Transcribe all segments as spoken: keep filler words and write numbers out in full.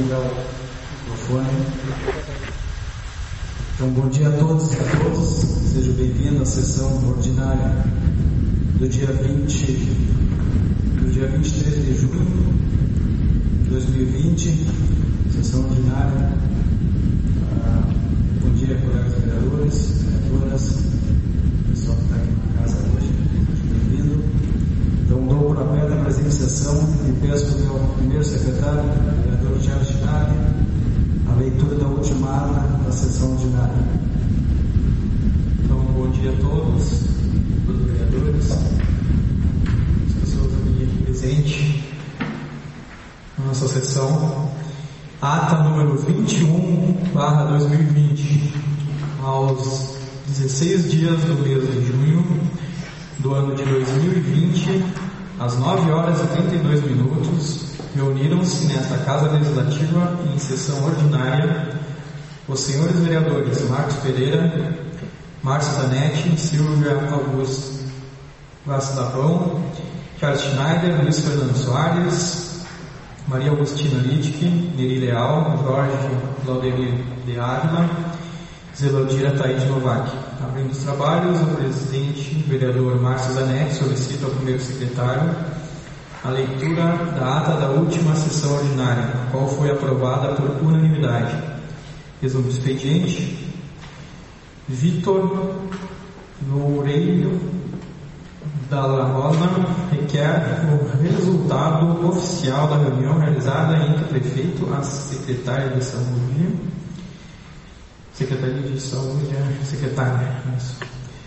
ligar o microfone. Então, bom dia a todos e a todas. Sejam bem-vindos à sessão ordinária do dia vinte, do dia vinte e três de junho de dois mil e vinte, sessão ordinária. Ah, bom dia, colegas vereadores, vereadoras, pessoal que está aqui na casa hoje, seja bem-vindo. Então, dou por aberta a presente sessão e peço para o meu primeiro secretário, o vereador Charles Schneider, a leitura da última ata da sessão ordinária. Então, bom dia a todos, todos os vereadores, as pessoas aqui presentes na nossa sessão. Ata número vinte e um barra dois mil e vinte, aos dezesseis dias do mês de junho do ano de dois mil e vinte, às nove horas e trinta e dois minutos, reuniram-se nesta Casa Legislativa em sessão ordinária os senhores vereadores Marcos Pereira, Márcio Zanetti, Silvia Augusto Vassilapão, Charles Schneider, Luiz Fernando Soares, Maria Augustina Littke, Neri Leal, Jorge Laudemir de Ávila, Zelodira Taide Novak. Abrindo os trabalhos, o presidente, o vereador Márcio Zanetti, solicita ao primeiro secretário a leitura da ata da última sessão ordinária, a qual foi aprovada por unanimidade. Resumo do expediente. Vitor Loureiro Dalla Rosa requer o resultado oficial da reunião realizada entre o prefeito, a secretária de saúde, Secretaria de Saúde, secretária, isso.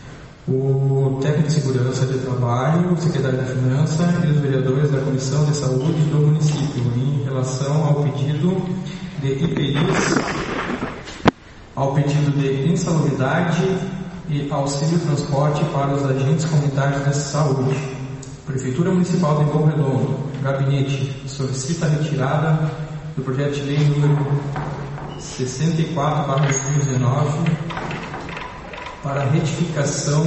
O técnico de segurança de trabalho, o secretário de finanças e os vereadores da Comissão de Saúde do município em relação ao pedido de I P Is, ao pedido de insalubridade e auxílio transporte para os agentes comunitários de saúde. Prefeitura Municipal de Bom Redondo, gabinete, solicita a retirada do projeto de lei número sessenta e quatro barra dois mil e dezenove para a retificação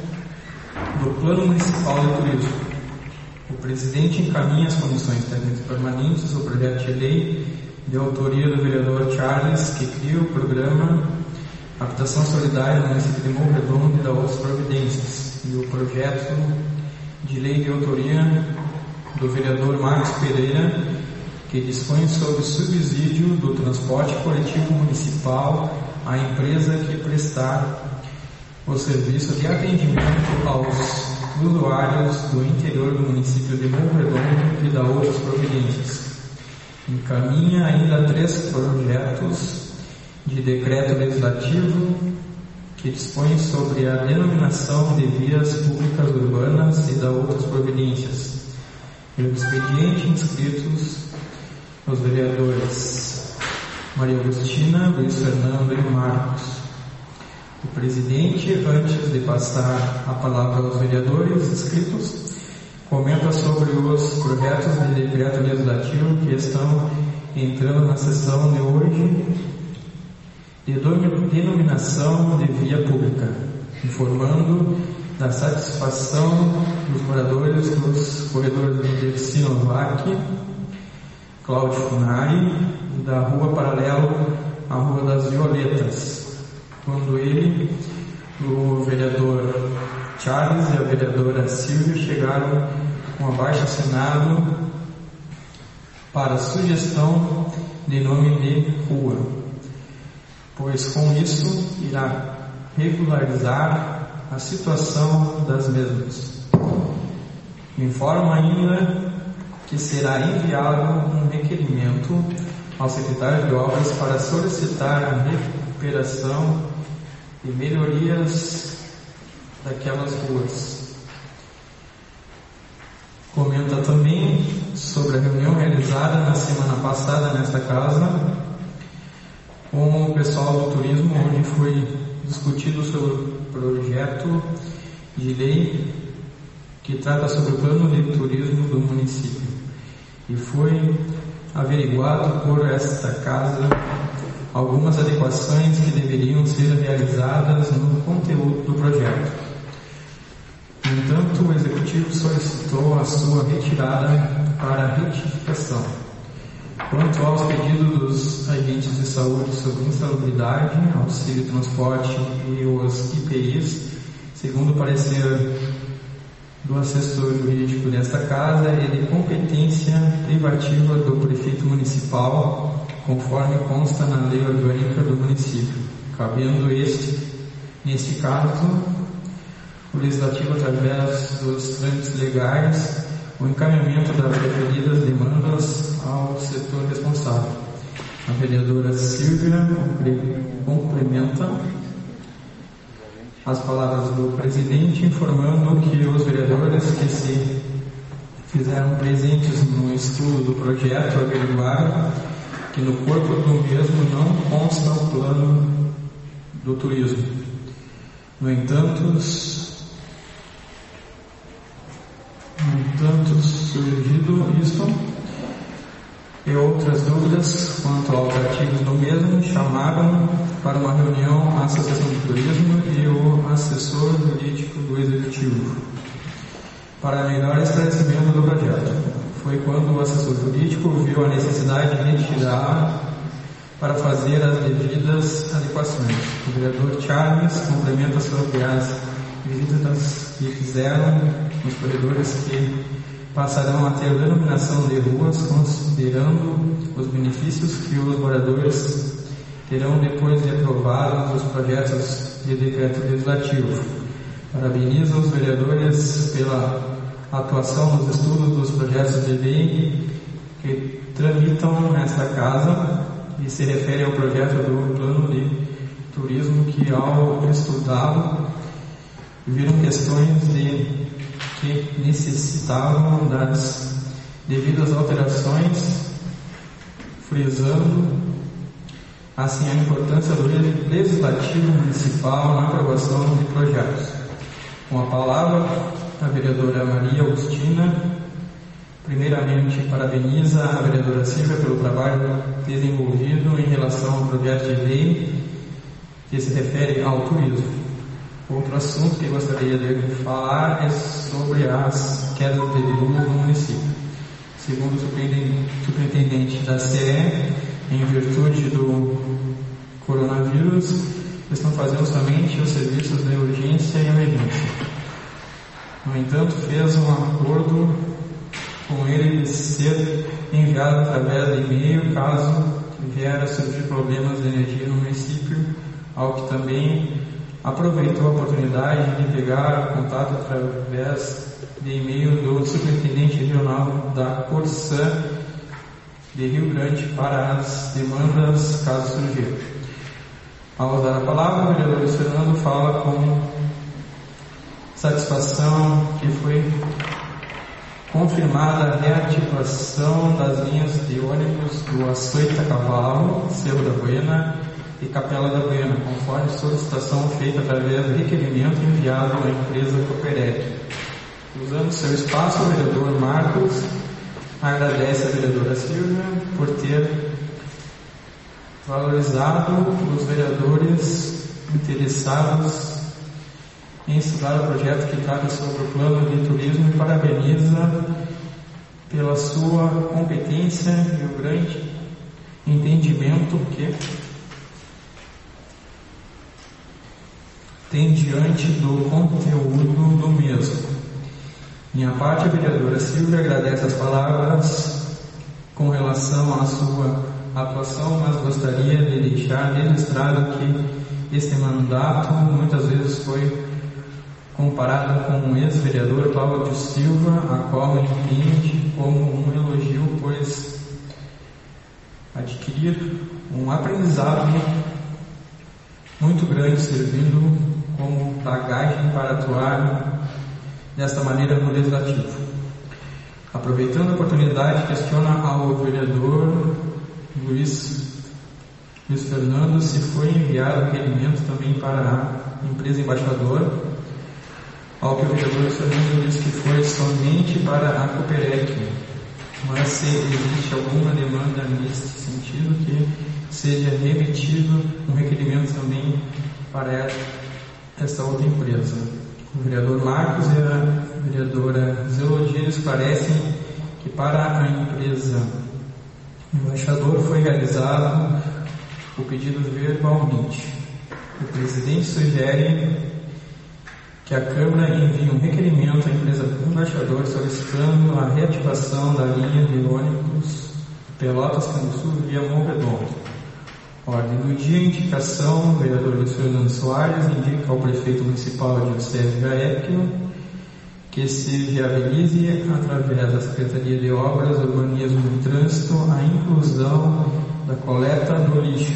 do Plano Municipal de Turismo. O presidente encaminha as comissões técnicas permanentes o projeto de lei de autoria do vereador Charles, que cria o programa Habitação Solidária no município de Bom Redondo e da outras providências, e o projeto de lei de autoria do vereador Marcos Pereira, que dispõe sobre o subsídio do transporte coletivo municipal à empresa que prestar o serviço de atendimento aos usuários do interior do município de Bom Redondo e da outras providências. Encaminha ainda três projetos de decreto legislativo que dispõem sobre a denominação de vias públicas urbanas e da outras providências. No expediente inscritos os vereadores Maria Augustina, Luiz Fernando e Marcos. O presidente, antes de passar a palavra aos vereadores inscritos, comenta sobre os projetos de decreto legislativo que estão entrando na sessão de hoje de denominação de via pública, informando da satisfação dos moradores dos corredores de Sinovac, Cláudio Funari, e da rua paralela à Rua das Violetas, quando ele, o vereador Charles e a vereadora Silvia chegaram com abaixo assinado para sugestão de nome de rua, pois com isso irá regularizar a situação das mesmas. Informa ainda que será enviado um requerimento ao secretário de obras para solicitar a recuperação e melhorias daquelas ruas. Comenta também sobre a reunião realizada na semana passada nesta casa com o pessoal do turismo, onde foi discutido sobre o projeto de lei que trata sobre o plano de turismo do município, e foi averiguado por esta casa algumas adequações que deveriam ser realizadas no conteúdo do projeto. No entanto, o Executivo solicitou a sua retirada para retificação. Quanto aos pedidos Saúde sobre insalubridade, auxílio transporte e os I P Is, segundo o parecer do assessor jurídico desta Casa, é de competência privativa do prefeito municipal, conforme consta na lei orgânica do município, cabendo este, neste caso, o legislativo, através dos trâmites legais, o encaminhamento das referidas demandas ao setor responsável. A vereadora Silvia complementa as palavras do presidente, informando que os vereadores que se fizeram presentes no estudo do projeto averiguaram que no corpo do mesmo não consta o plano do turismo. No entanto, no entanto surgido isto e outras dúvidas quanto aos artigos do mesmo, chamaram para uma reunião a Associação de Turismo e o assessor jurídico do Executivo para melhor esclarecimento do projeto. Foi quando o assessor jurídico viu a necessidade de retirar para fazer as devidas adequações. O vereador Charles complementa sobre as visitas que fizeram nos corredores que passarão a ter denominação de ruas, considerando os benefícios que os moradores terão depois de aprovados os projetos de decreto legislativo. Parabeniza os vereadores pela atuação nos estudos dos projetos de lei que tramitam nesta Casa e se refere ao projeto do plano de turismo que, ao estudá-lo, viram questões de que necessitavam das devidas alterações, frisando assim a importância do legislativo municipal na aprovação de projetos. Com a palavra, a vereadora Maria Agostina, primeiramente parabeniza a vereadora Silvia pelo trabalho desenvolvido em relação ao projeto de lei que se refere ao turismo. Outro assunto que gostaria de falar é sobre as quedas de volume no município. Segundo o superintendente da C E, em virtude do coronavírus, estão fazendo somente os serviços de urgência e emergência. No entanto, fez um acordo com ele de ser enviado através de e-mail caso vier a surgir problemas de energia no município, ao que também aproveitou a oportunidade de pegar contato através de e-mail do superintendente regional da Corsã de Rio Grande para as demandas caso surgir. Ao dar a palavra, o vereador Fernando fala com satisfação que foi confirmada a reativação das linhas de ônibus do Açoita Cavalo, Cerro da Buena e Capela da Buena, conforme solicitação feita através do requerimento enviado à empresa Cooperec. Usando seu espaço, o vereador Marcos agradece a vereadora Silvia por ter valorizado os vereadores interessados em estudar o projeto que trata sobre o plano de turismo e parabeniza pela sua competência e o grande entendimento que tem diante do conteúdo do mesmo. Minha parte, a vereadora Silvia agradece as palavras com relação à sua atuação, mas gostaria de deixar registrado que este mandato muitas vezes foi comparado com o ex-vereador Cláudio Silva, a qual me entende como um elogio, pois adquirir um aprendizado muito grande, servindo como bagagem para atuar desta maneira no Legislativo. Aproveitando a oportunidade, questiona ao vereador Luiz, Luiz Fernando se foi enviado requerimento também para a empresa embaixadora, ao que o vereador Fernando disse que foi somente para a Cooperec, mas se existe alguma demanda nesse sentido, que seja remetido um requerimento também para esta outra empresa. O vereador Marcos e a vereadora Zelodia esclarecem que para a empresa embaixador foi realizado o pedido verbalmente. O presidente sugere que a Câmara envie um requerimento à empresa embaixador solicitando a reativação da linha de ônibus Pelotas-Canguçu via Morredondo. Ordem do dia, indicação, o vereador Luiz Fernando Soares indica ao prefeito municipal de Eusébio Gaépio que se viabilize, através da Secretaria de Obras, Urbanismo e Trânsito, a inclusão da coleta do lixo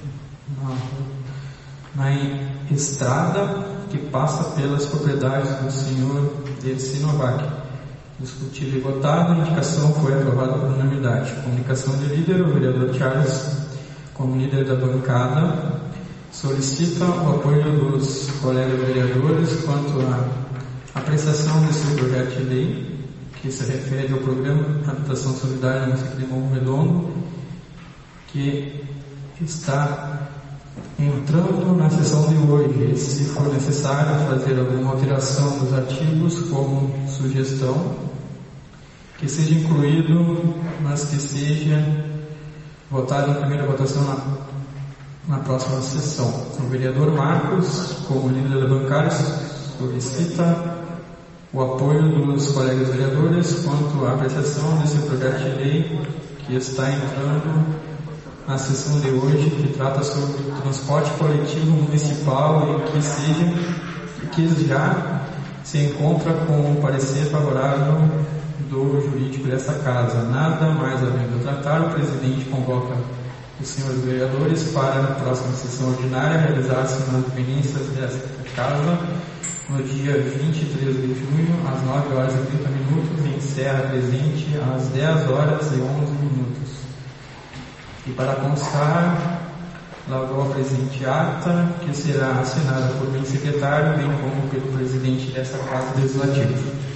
na, na estrada que passa pelas propriedades do senhor de Sinovac. Discutido e votado, a indicação foi aprovada por unanimidade. Comunicação de líder, o vereador Charles, como líder da bancada, solicita o apoio dos colegas vereadores quanto à apreciação desse projeto de lei, que se refere ao Programa de Habitação Solidária no município de Morro Redondo, que está entrando na sessão de hoje. Se for necessário fazer alguma alteração dos artigos, como sugestão, que seja incluído, mas que seja votado em primeira votação na, na próxima sessão. O vereador Marcos, como líder da bancada, solicita o apoio dos colegas vereadores quanto à apreciação desse projeto de lei que está entrando na sessão de hoje, que trata sobre o transporte coletivo municipal e que seja que já se encontra com o parecer favorável do jurídico desta casa. Nada mais havendo tratar, o presidente convoca os senhores vereadores para a próxima sessão ordinária realizar-se nas dependências desta casa no dia vinte e três de junho, às nove horas e trinta minutos, em Serra Presente, às dez horas e onze minutos. E para constar, lavou a presente ata, que será assinada por mim, secretário, bem como pelo presidente desta Casa Legislativa.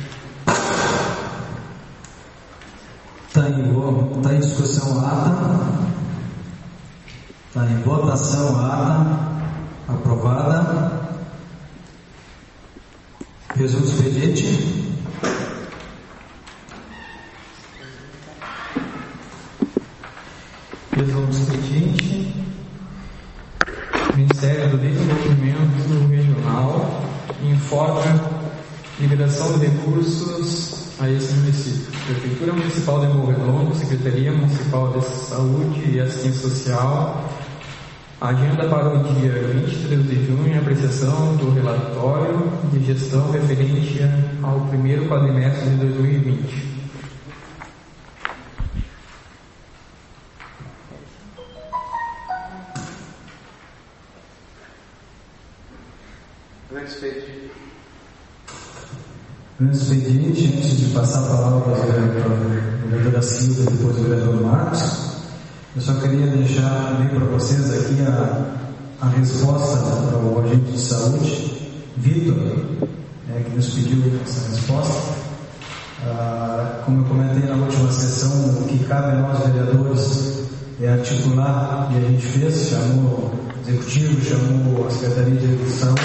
Está em, tá em discussão a ata. Está em votação a ata. Aprovada. Resumo do expediente. Resumo do expediente. Ministério do Desenvolvimento Regional informa liberação de recursos a esse município. Prefeitura Municipal de Morro Redondo, Secretaria Municipal de Saúde e Assistência Social. Agenda para o dia vinte e três de junho, apreciação do relatório de gestão referente ao primeiro quadrimestre de dois mil e vinte. No expediente, antes de passar a palavra para o vereador Silva e depois o vereador Marcos, eu só queria deixar ler para vocês aqui a, a resposta para o agente de saúde, Vitor, né, que nos pediu essa resposta. Ah, como eu comentei na última sessão, o que cabe a nós vereadores é articular, e a gente fez, chamou o executivo, chamou a Secretaria de Saúde,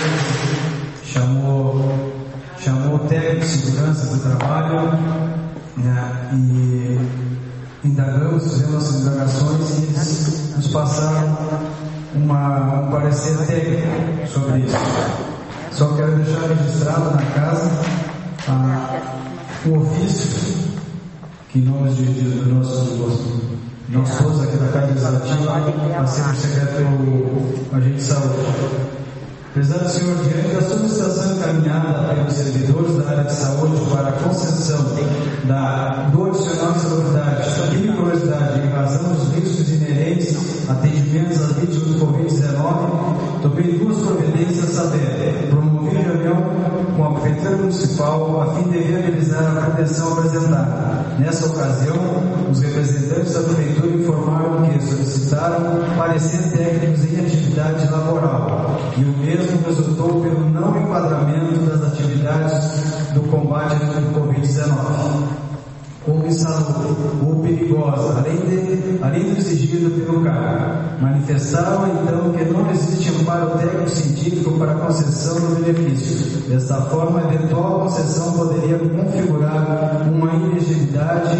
chamou, chamou o técnico de segurança do trabalho, né, e indagamos, fizemos nossas indagações e eles nos passaram uma, um parecer técnico sobre isso. Só quero deixar registrado na casa a, o ofício que nós, do nosso, nós todos aqui da Casa Legislativa, a ser o secretário agente de saúde. Prezado senhor, diante da solicitação encaminhada pelos servidores da área de saúde para a concessão da, do adicional de salubridade e curiosidade em razão dos riscos inerentes a atendimentos às vítimas do covid dezenove, tomei duas providências a saber, promovi reunião com a Prefeitura Municipal a fim de viabilizar a proteção apresentada. Nessa ocasião, os representantes da Prefeitura informaram que solicitaram parecer técnicos em atividade laboral e o mesmo resultou pelo não enquadramento das atividades do combate ao covid dezenove, como insalubre ou perigosa, além, de, além do exigido pelo cargo. Manifestaram então que não existe amparo técnico científico para a concessão do benefício. Desta forma, a eventual concessão poderia configurar uma ilegibilidade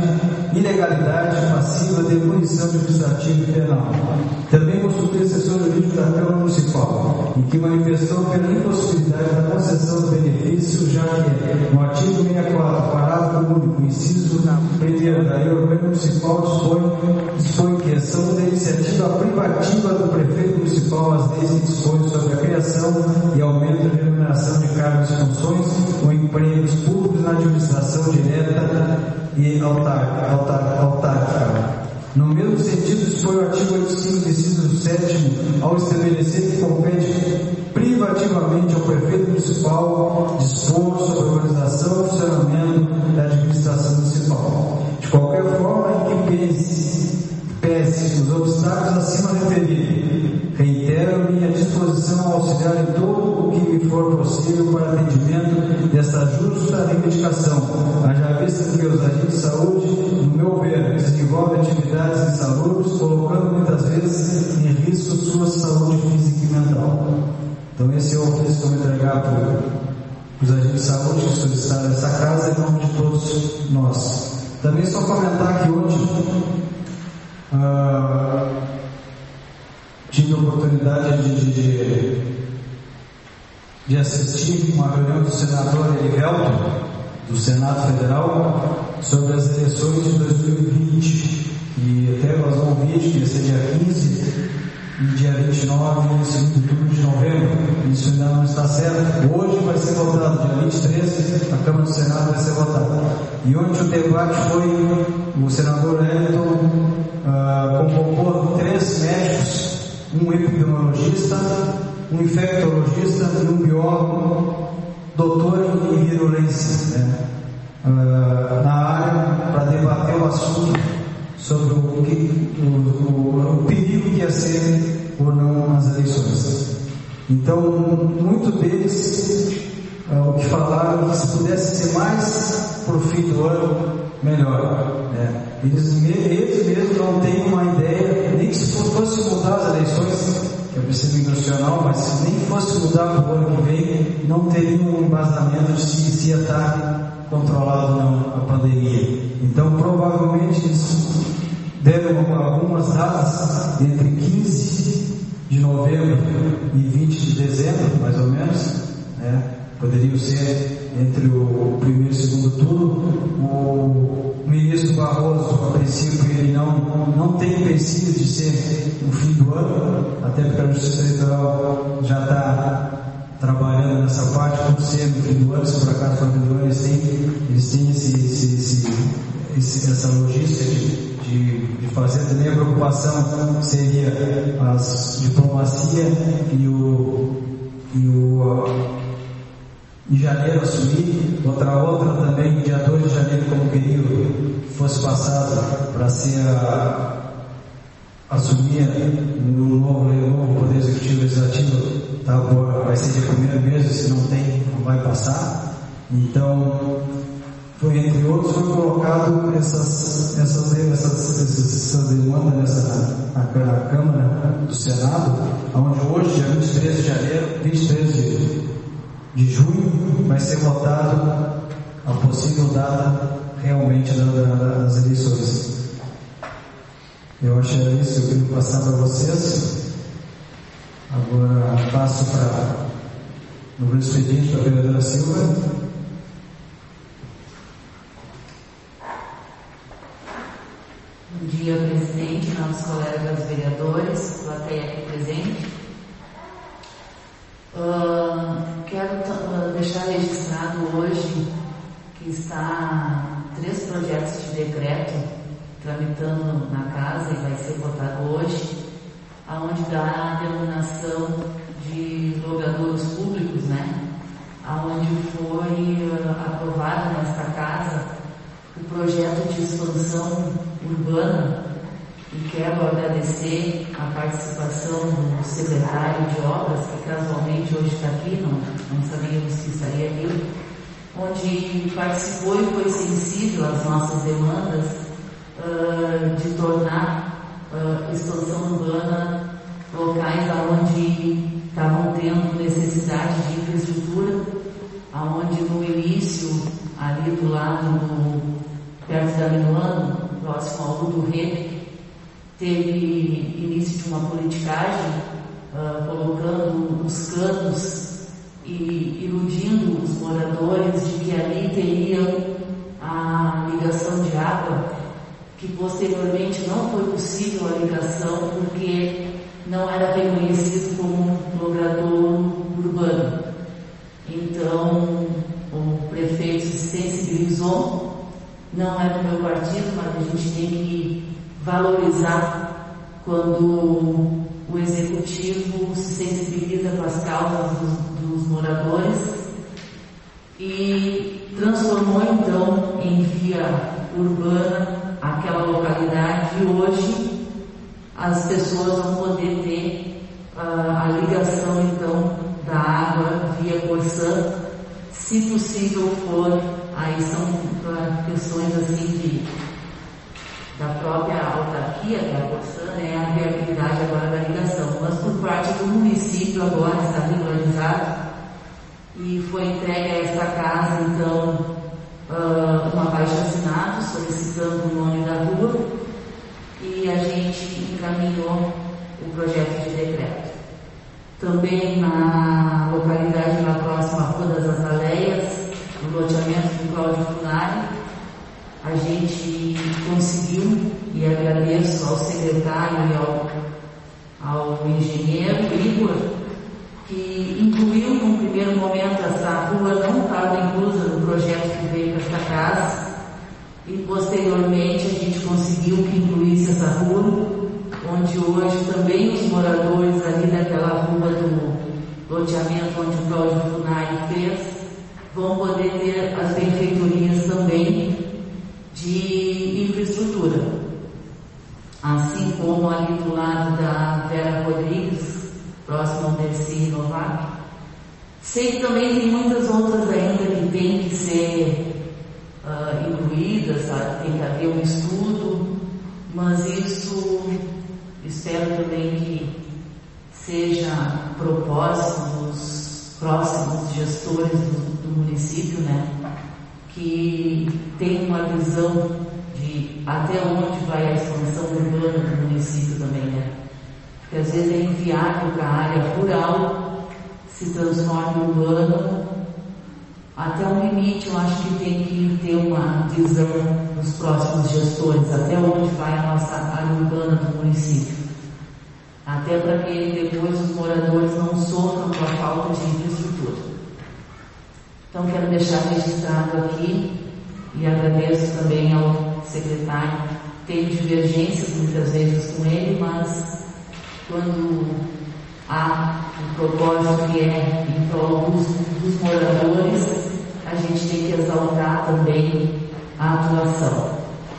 ilegalidade passiva de punição administrativa e penal. Também consultei a assessor jurídico da Câmara Municipal, em que manifestou pela impossibilidade da concessão do benefício, já que no artigo sessenta e quatro, parágrafo único, inciso primeiro da Lei Orgânica Municipal dispõe, dispõe que são da iniciativa privativa do prefeito municipal as leis que dispõem sobre a criação e aumento da remuneração de cargos e funções ou empregos públicos na administração direta e autárquica. autárquica. No mesmo sentido, dispõe o artigo oitenta e cinco, inciso sétimo, ao estabelecer que compete privativamente ao prefeito municipal dispor sobre a organização e funcionamento da administração municipal. De qualquer forma, em que pense, pese os obstáculos acima referidos, reitero minha disposição a auxiliar em todo o que me for possível para atendimento dessa justa reivindicação, haja vista que os agentes de saúde, no meu ver, desenvolvem atividades insalubres, colocando muitas vezes em risco sua saúde física e mental. Então esse é o ofício que eu vou entregar para os agentes de saúde que solicitaram essa casa em nome de todos nós. Também só comentar que hoje uh, tive a oportunidade de, de, de assistir uma reunião do senador Erivelto, do Senado Federal, sobre as eleições de dois mil e vinte. E até vazou um vídeo que ia ser dia quinze e dia vinte e nove, no segundo turno de novembro. Isso ainda não está certo. Hoje vai ser votado, dia vinte e três, a Câmara do Senado vai ser votada. E onde o debate foi, o senador Wellington uh, convocou três médicos, um epidemiologista, um infectologista e um biólogo, doutor em virulência, né? uh, na área, para debater o assunto sobre o, que, o, o, o perigo que ia ser ou não as eleições. Então, muito deles, uh, o que falaram, que se pudesse ser mais por fim do ano, melhor. Né? Eles, eles mesmos não têm uma ideia, nem que se fosse mudar as eleições, que é o princípio nacional, mas se nem fosse mudar para o ano que vem, não teria um embasamento de se, se ia estar controlado ou não a pandemia. Então, provavelmente, eles deram algumas datas entre quinze de novembro e vinte de dezembro, mais ou menos, né? Poderiam ser entre o primeiro e o segundo turno. O ministro Barroso, a princípio, ele não, não tem empecilhos de ser no fim do ano, até porque a Justiça Eleitoral já está trabalhando nessa parte, por ser no fim do ano, se por acaso for no fim do ano, eles têm, eles têm esse, esse, esse, esse, essa logística de, de, de fazer. Também a preocupação seria a diplomacia e o, e o em janeiro assumir, outra outra também, dia dois de janeiro, como queria fosse passado para ser a, assumir no novo, no novo Poder Executivo Legislativo, tá, vai ser dia primeiro mesmo, se não tem, não vai passar. Então, foi, entre outros, foi colocado essas, essas, essas, essas demandas nessa, na, na Câmara do Senado, onde hoje, dia vinte e três de janeiro, vinte e três de de junho, vai ser votado a possível data realmente da, da, das eleições. Eu acho que era isso que eu queria passar para vocês. Agora passo para o expediente para a vereadora Silva. Bom dia, presidente, nossos colegas vereadores, plateia aqui presente. Uh, quero uh, deixar registrado hoje que está três projetos de decreto tramitando na casa e vai ser votado hoje, aonde dá a denominação de logradouros públicos, né? Aonde foi uh, aprovado nesta casa o projeto de expansão urbana. E quero agradecer a participação do secretário de obras, que casualmente hoje está aqui, não, não sabíamos que estaria aqui, onde participou e foi sensível às nossas demandas uh, de tornar uh, expansão urbana locais onde estavam tendo necessidade de infraestrutura, aonde no início, ali do lado, do, perto da Minuano, teve início de uma politicagem, uh, colocando os canos e iludindo os moradores de que ali teriam a ligação de água, que posteriormente não foi possível a ligação porque não era reconhecido como um logradouro urbano. Então, o prefeito se sensibilizou, não é do meu partido, mas a gente tem que valorizar quando o executivo se sensibiliza com as causas dos, dos moradores e transformou então em via urbana aquela localidade e hoje as pessoas vão poder ter uh, a ligação então da água via Corsã, se possível for, aí são uh, questões assim de, da própria autarquia, que é a Corsã, né, a viabilidade agora da ligação, mas por parte do município agora está regularizado e foi entregue a esta casa então Uh, uma abaixo-assinado solicitando o nome da rua e a gente encaminhou o projeto de decreto. Também na localidade lá próxima à Rua das Azaleias, no loteamento do Cláudio Funari, a gente conseguiu, e agradeço ao secretário e ao, ao engenheiro Igor, que incluiu num primeiro momento essa rua, não estava inclusa no projeto que veio para esta casa, e posteriormente a gente conseguiu que incluísse essa rua, onde hoje também os moradores ali daquela rua do loteamento onde o Cláudio Funari fez, vão poder ter as benfeitorias também de infraestrutura. Assim como ali do lado da Vera Rodrigues, próximo ao Dercy Novak. Sei que também tem muitas outras ainda que têm que ser uh, incluídas, sabe? Tem que haver um estudo, mas isso espero também que seja propósito dos próximos gestores do, do município, né? Que tenham uma visão de até onde vai a expansão urbana do município também, né? Porque às vezes é inviável que a área rural se transforme urbana até um limite. Eu acho que tem que ter uma visão dos próximos gestores, até onde vai a nossa área urbana do município. Até para que depois os moradores não sofram com a falta de infraestrutura. Então quero deixar registrado aqui e agradeço também ao secretário. Tenho divergências muitas vezes com ele, mas quando há um propósito que é em prol dos, dos moradores, a gente tem que exaltar também a atuação.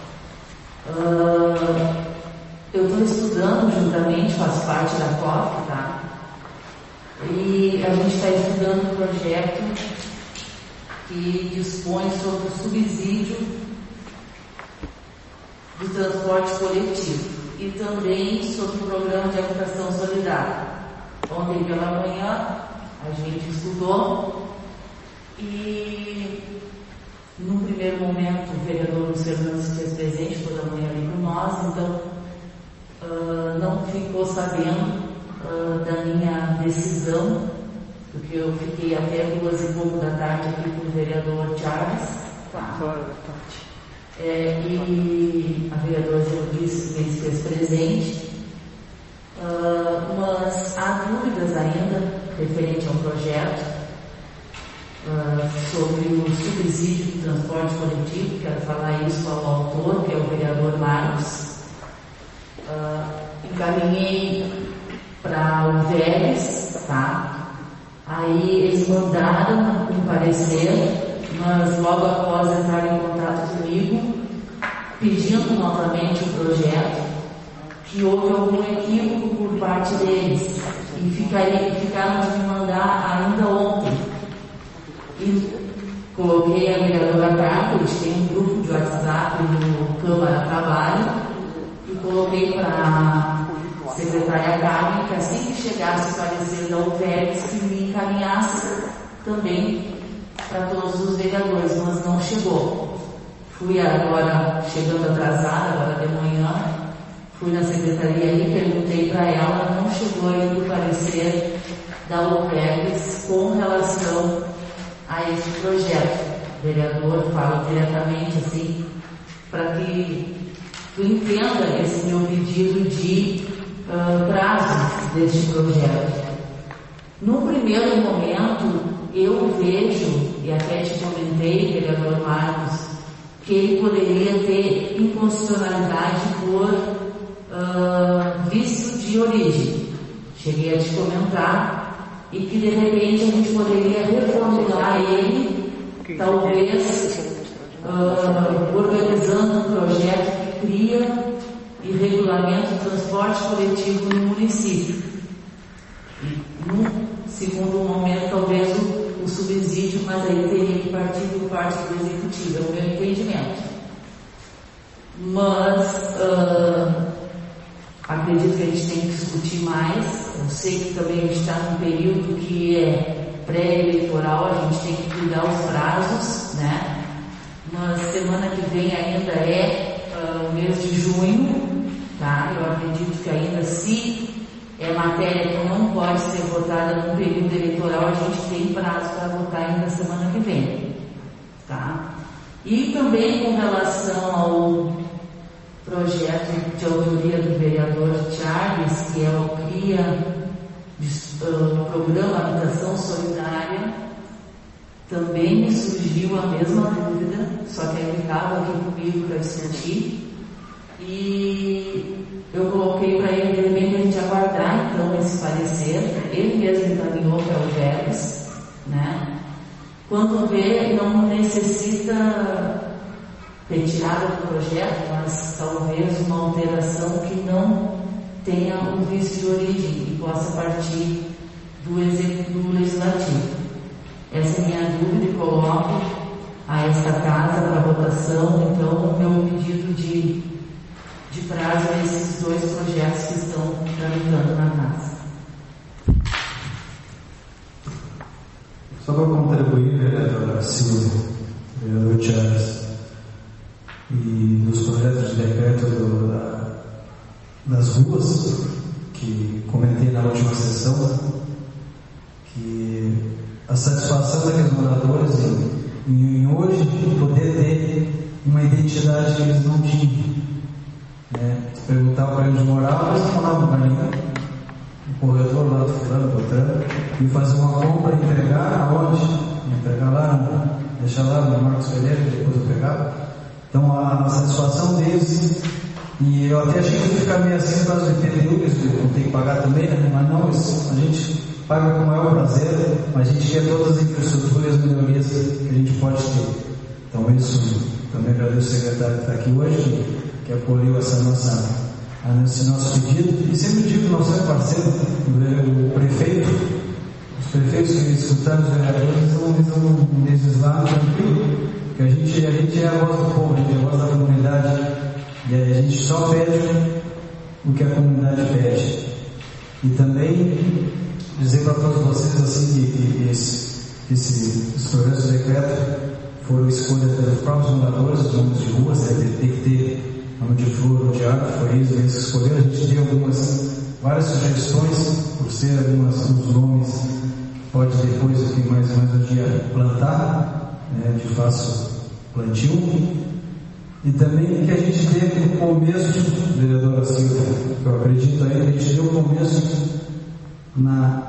Uh, eu estou estudando juntamente, faço parte da C O F, tá? E a gente está estudando um projeto que dispõe sobre o subsídio do transporte coletivo e também sobre o programa de habitação solidária. Ontem pela manhã a gente estudou e num primeiro momento o vereador Luciano se fez presente toda a manhã ali com nós, então uh, não ficou sabendo uh, da minha decisão, porque eu fiquei até duas e pouco da tarde aqui com o vereador Charles. Tá. É, e a vereadora Geodice também se fez presente, uh, mas há dúvidas ainda referente ao projeto uh, sobre o subsídio do transporte coletivo. Quero falar isso ao autor, que é o vereador Marcos. Uh, encaminhei para o Vélez, tá? Aí eles mandaram um parecer, mas logo após entrar em contato comigo, pedindo novamente o projeto, que houve algum equívoco por parte deles e ficaria, ficaram de me mandar ainda ontem. E coloquei a vereadora Carta, eles têm um grupo de WhatsApp no Câmara Trabalho, e coloquei para a secretária Carmen que assim que chegasse o parecer da U F E R S, que me encaminhasse também para todos os vereadores, mas não chegou. Fui agora, chegando atrasada, agora de manhã, fui na secretaria e perguntei para ela, não chegou ainda o parecer da OPEX com relação a esse projeto. O vereador fala diretamente assim, para que tu entenda esse meu pedido de uh, prazo deste projeto. No primeiro momento, eu vejo, e até te comentei, vereador Marcos, que ele poderia ter inconstitucionalidade por uh, vício de origem. Cheguei a te comentar, e que de repente a gente poderia reformular ele, talvez uh, organizando um projeto que cria e regulamenta o transporte coletivo no município. E num segundo momento, talvez o, o subsídio, mas aí teria que partir por parte do executivo, é o meu entendimento. Mas uh, acredito que a gente tem que discutir mais. Eu sei que também a gente está num período que é pré-eleitoral, a gente tem que cuidar os prazos, né? Mas semana que vem ainda é uh, o mês de junho, tá? Eu acredito que ainda, se é matéria que não pode ser votada no período eleitoral, a gente tem prazo para votar ainda semana que vem, tá? E também com relação ao projeto de autoria do vereador Charles, que é o CRIA, o Programa Habitação Solidária, também me surgiu a mesma dúvida, só que ele estava aqui comigo para discutir, e eu coloquei para ele, de repente, a gente aguardar então esse parecer. Ele mesmo encaminhou para o Verbes, né? Quando vê, não necessita retirada do projeto, mas talvez uma alteração que não tenha um vício de origem e possa partir do, do legislativo. Essa é a minha dúvida e coloco a esta casa para votação, então, o meu pedido de, de prazo a esses dois projetos que estão tramitando na casa. Só para contribuir, vereadora Silvia, vereador Charles, e dos projetos de decreto do, da, das ruas, que comentei na última sessão, que a satisfação daqueles moradores em, em, em hoje poder ter uma identidade que eles não tinham. Né? Se perguntava para eles moravam, eles não moravam para ninguém. O corretor lá do fulano, Beltrano, e fazer uma compra e entregar aonde? Entregar lá, deixar lá no Marcos Ferreira, depois eu pegava. Então a, a satisfação deles, e eu até achei que ia ficar meio assim para os I P T U, eles vão ter que pagar também, né? Mas não, isso, a gente paga com o maior prazer, mas a gente quer todas as infraestruturas e as melhorias que a gente pode ter. Então isso, também agradeço o secretário que está aqui hoje, que apoiou essa nossa, esse nosso pedido. E sempre digo que nós somos parceiros, o prefeito, os prefeitos que escutaram os vereadores estão legislando tranquilo, porque a gente, a gente é a voz do povo, a gente é a voz da comunidade, e a gente só pede o que a comunidade pede. E também dizer para todos vocês assim que, que esse, esse, esse projeto de decreto foram escolhas pelos próprios moradores, os nomes de ruas, né? Tem que ter nome de flor, nome de árvore, foi isso, eles escolheram. A gente deu algumas, várias sugestões, por ser algumas, alguns nomes que pode depois, aqui mais ou menos um dia, plantar, né? De fácil plantio. E também que a gente teve no começo, vereadora Silvia, que eu acredito aí, a gente deu o começo na,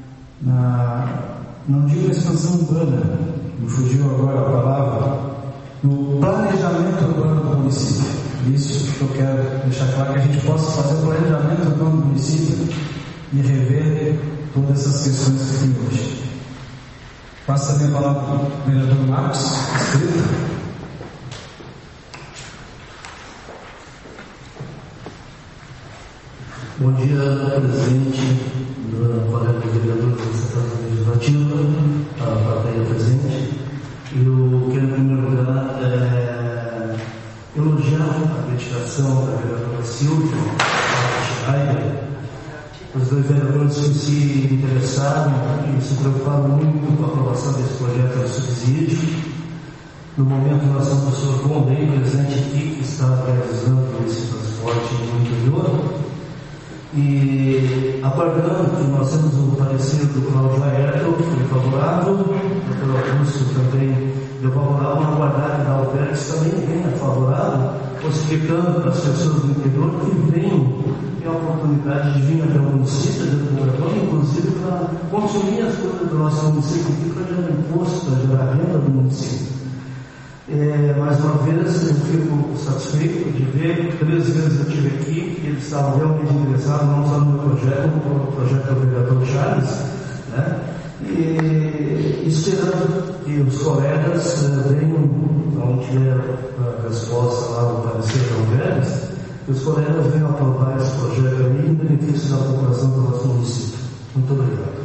na, não digo expansão urbana, me fugiu agora a palavra, no planejamento urbano do município. Isso que eu quero deixar claro, que a gente possa fazer o planejamento urbano do município e rever todas essas questões que tem hoje. Passo também a palavra para o vereador Marcos, escrito. Bom dia, presidente, colega vereador da Secretaria Legislativa, a plateia presente. Eu quero, em primeiro lugar, é, elogiar a dedicação da vereadora Silvia, os dois vereadores que se interessaram e se preocuparam muito com a aprovação desse projeto de subsídio. No momento, nós temos o senhor Gondei presente aqui, que está realizando esse processo transporte no interior. E aguardando que nós temos o parecer do Cláudio Aéreo, que foi favorável, o doutor Augusto também deu favorável, aguardar que a Alberts também venha favorável, possibilitando para as pessoas do interior que venham ter a oportunidade de vir até o município, do laboratório, inclusive para consumir as coisas do nosso município aqui, para gerar imposto, para gerar renda do município. É, mais uma vez, eu fico satisfeito de ver, três vezes eu estive aqui, e eles estavam realmente interessados não só no meu projeto, como no projeto do vereador Charles, né? E esperando que os colegas uh, venham, não tiver a resposta lá no parecer da Alberts, que os colegas venham aprovar esse projeto aí em benefício da população do nosso município. Muito obrigado.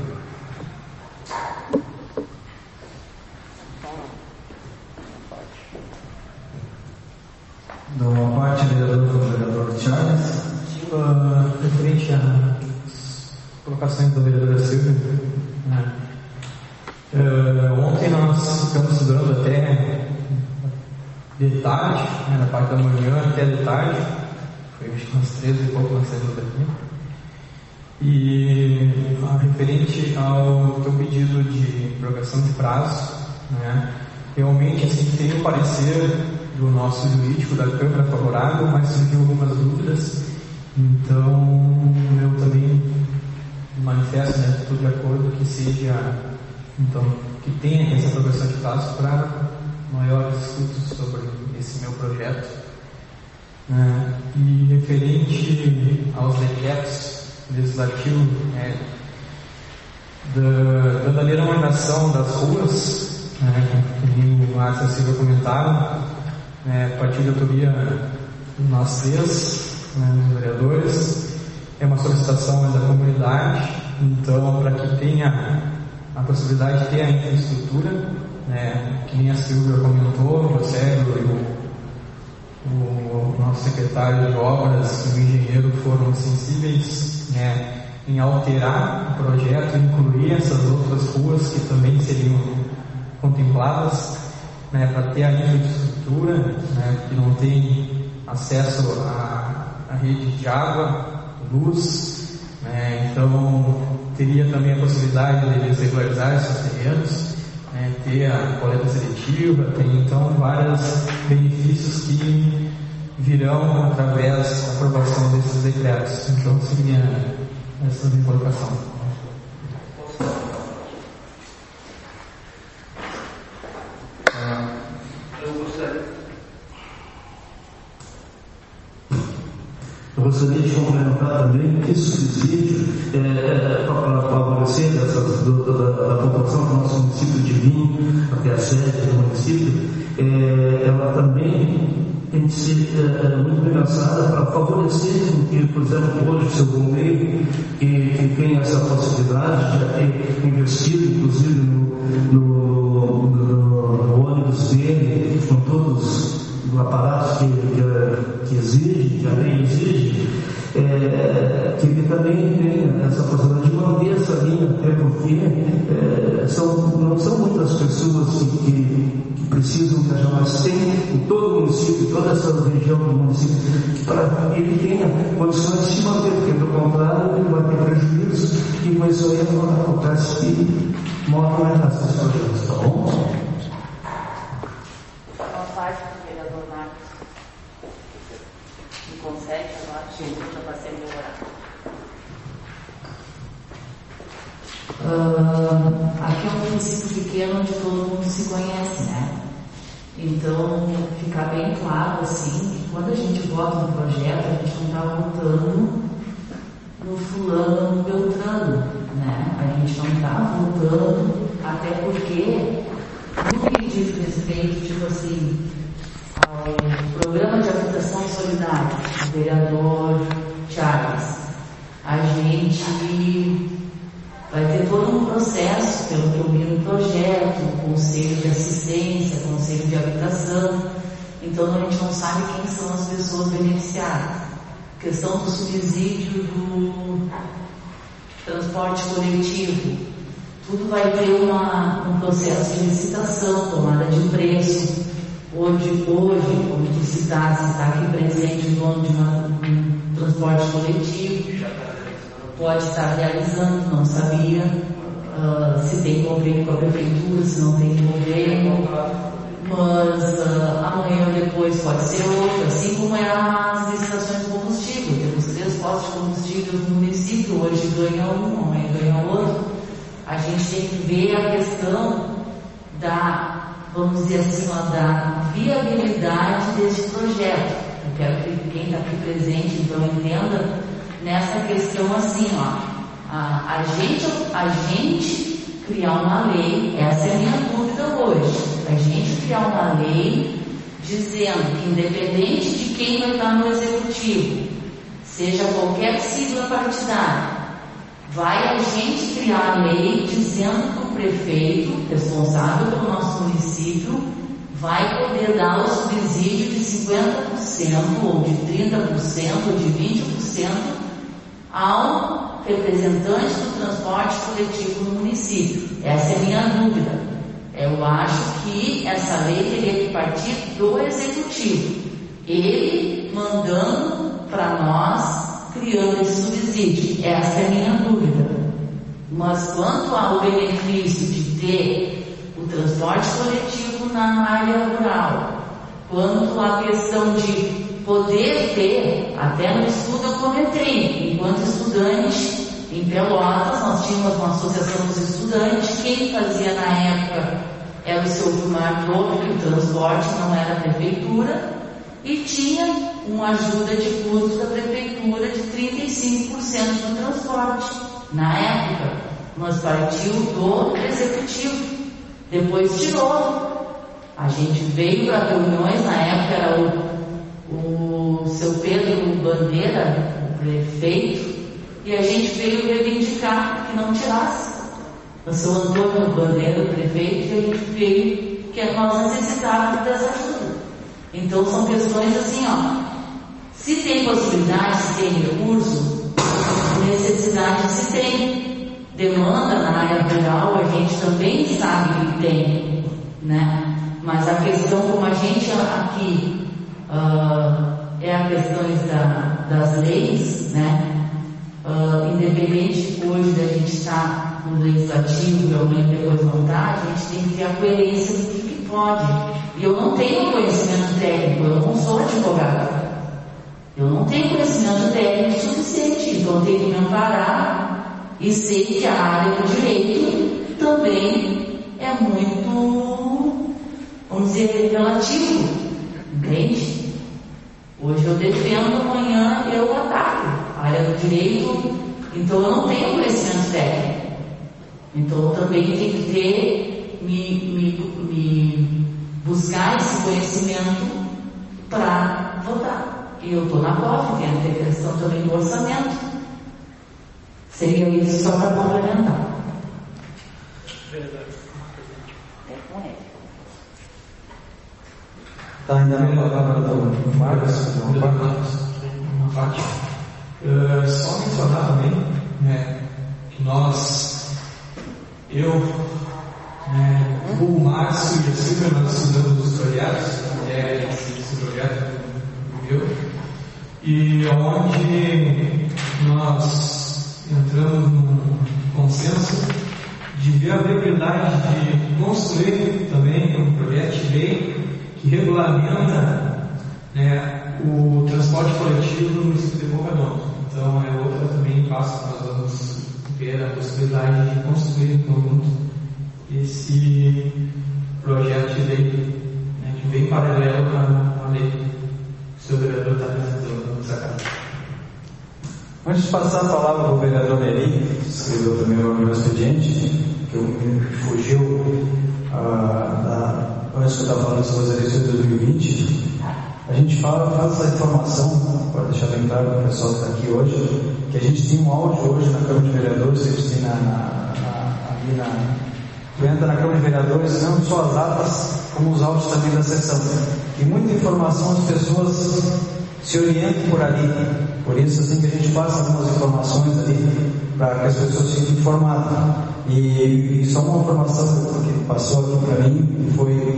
Dou uma parte, vereador, para o vereador Charles. Uh, referente às colocações da vereadora Silvia, né? uh, ontem nós ficamos estudando até de tarde, né, na parte da manhã até de tarde, foi acho que umas treze e pouco nós saímos daqui. E uh, referente ao teu pedido de prorrogação de prazo, né, realmente assim, tem o parecer do nosso jurídico da Câmara favorável, mas surgiu algumas dúvidas, então eu também manifesto, né, estou de acordo que seja, então, que tenha essa progressão de prazo para maiores estudos sobre esse meu projeto, né? E referente aos decretos legislativos, né, da, dando a denominação das ruas, né, que o Márcio Silva comentaram, É, a partir de autoria de nós três, né, os vereadores, é uma solicitação da comunidade, então para que tenha a possibilidade de ter a infraestrutura, né, que nem a Silvia comentou, o José e o, o nosso secretário de obras e o engenheiro foram sensíveis, né, em alterar o projeto, incluir essas outras ruas que também seriam contempladas, né, para ter a infraestrutura, né, que não tem acesso à, à rede de água, luz, né, então teria também a possibilidade de eles regularizar esses terrenos, né, ter a coleta seletiva, tem então vários benefícios que virão através da aprovação desses decretos. Então seria essa minha colocação. Eu gostaria de complementar também que esse subsídio é, para favorecer essa, da, da população do nosso município de Vinho, até a sede do município, é, ela também tem que ser é, muito bem pensada para favorecer que, por exemplo, hoje o seu bombeiro, que, que tem essa possibilidade de ter investido, inclusive, no, no, no, no ônibus dele, com todos os aparatos que, que, que exige, que a lei exige, é, que ele também tem essa possibilidade de manter essa linha, até porque é, são, não são muitas pessoas que, que, que precisam viajar, mas tem em todo o município, toda essa região do município, para que ele tenha condições de se manter, porque do contrário ele vai ter prejuízo, e com isso aí acontece que morre mais nessas projetos, tá bom? Consegue agora? Já passei meu horário. Uh, aqui é um município pequeno onde todo mundo se conhece, né? Então, ficar bem claro assim, que quando a gente vota no projeto, a gente não está votando no fulano, no Beltrano, né? A gente não está votando, até porque, no que diz respeito, tipo assim, ao programa de habitação solidária, o vereador Charles, a gente vai ter todo um processo, pelo que eu vi no projeto, conselho de assistência, conselho de habitação, então a gente não sabe quem são as pessoas beneficiadas. A questão do subsídio do transporte coletivo, tudo vai ter uma, um processo de licitação, tomada de preço. Hoje, hoje, como tu citaste, está aqui presente o dono de uma, um transporte coletivo, pode estar realizando, não sabia uh, se tem convênio com a prefeitura, se não tem convênio, mas uh, amanhã ou depois pode ser outro, assim como é as licitações de combustível. Temos três postos de combustível no município, hoje ganha um, amanhã ganha outro. A gente tem que ver a questão da, vamos dizer assim, ó, da viabilidade desse projeto. Eu quero que quem está aqui presente então entenda nessa questão assim, ó, a, a, gente, a gente criar uma lei, essa é a minha dúvida hoje, a gente criar uma lei dizendo que independente de quem vai estar no executivo, seja qualquer sigla partidária, vai a gente criar a lei dizendo que o prefeito, responsável pelo nosso município, vai poder dar o subsídio de cinquenta por cento, ou de trinta por cento, ou de vinte por cento ao representante do transporte coletivo no município. Essa é a minha dúvida. Eu acho que essa lei teria que partir do executivo. Ele mandando para nós, criando esse subsídio. Essa é a minha dúvida. Mas quanto ao benefício de ter o transporte coletivo na área rural, quanto à questão de poder ter, até no estudo eu comentei, enquanto estudante em Pelotas, nós tínhamos uma associação dos estudantes, quem fazia na época era o seu Gilmar Torre, o transporte não era a prefeitura, e tinha uma ajuda de custo da prefeitura de trinta e cinco por cento do transporte, na época, mas partiu do executivo, depois tirou, a gente veio para reuniões, na época era o o seu Pedro Bandeira, o prefeito, e a gente veio reivindicar que não tirasse. O seu Antônio Bandeira, o prefeito, e a gente veio que nós necessitávamos dessa ajuda. Então são questões assim, ó, se tem possibilidade, se tem recurso, necessidade se tem, demanda na área rural, a gente também sabe que tem, né? Mas a questão como a gente aqui Uh, é a questão da, das leis, né? Uh, independente hoje da gente estar no legislativo e amanhã depois vontade, a gente tem que ter a coerência do que, que pode. E eu não tenho conhecimento técnico, eu não sou advogada. Eu não tenho conhecimento técnico suficiente, então eu tenho que me amparar e sei que a área do direito também é muito, vamos dizer, relativo. Entende? Hoje eu defendo, amanhã eu ataco a área do direito, então eu não tenho conhecimento técnico. Então eu também tenho que ter, me, me, me buscar esse conhecimento para votar. E eu estou na C O F, tem a questão também do orçamento. Seria isso só para complementar. Verdade. Tá, ainda bem a palavra do Marcos, uma parte. Uh, só mencionar também, né, que nós, eu, né, o Márcio e a Silvia, nós estudamos os projetos, que é esse, esse projeto meu, e onde nós entramos num consenso de ver a viabilidade de construir também um projeto de lei que regulamenta, né, o transporte coletivo no município de Boca do Norte. Então é outra também passo que nós vamos ver a possibilidade de construir em conjunto esse projeto de lei, né, que vem paralelo à lei que o vereador está apresentando nessa casa. Antes de passar a palavra para o vereador Eli, que escreveu também o meu expediente, que eu me fugiu uh, da antes que eu estava falando sobre as eleições de dois mil e vinte, a gente fala, faz essa informação, para deixar bem claro para o pessoal que está aqui hoje, que a gente tem um áudio hoje na Câmara de Vereadores, que a gente tem na, na, na, ali na... Tu entra na Câmara de Vereadores, não só as atas, como os áudios também da sessão. E muita informação as pessoas se orientam por ali. Por isso, assim, que a gente passa algumas informações ali, para que as pessoas fiquem informadas. E, e só uma informação que passou aqui para mim foi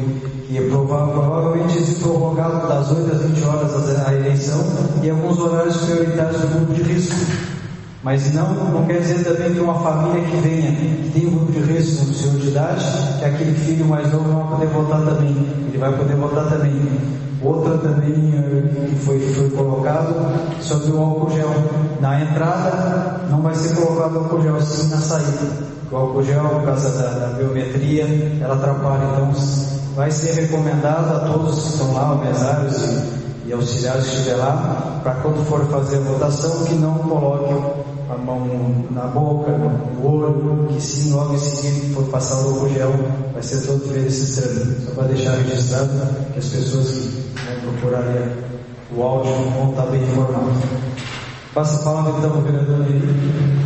e é prova- provavelmente se prorrogado das oito às vinte horas a eleição e alguns horários prioritários do grupo de risco. Mas não, não quer dizer também que uma família que venha, que tem um grupo de risco no senhor de idade, que aquele filho mais novo não vai poder votar também. Ele vai poder votar também. Outra também que foi, que foi colocado sobre o álcool gel. Na entrada não vai ser colocado o álcool gel, sim na saída. O álcool gel, por causa da, da biometria, ela atrapalha. Então vai ser recomendado a todos que estão lá, mesários e e auxiliares que estiver lá, para quando for fazer a votação, que não coloque a mão na boca, no olho, que sim, logo em seguida que for passar o álcool gel, vai ser todo feito esse exame. Só para deixar registrado que as pessoas que vão procurar o áudio vão estar bem informadas. Passa a palavra então ao vereador aí.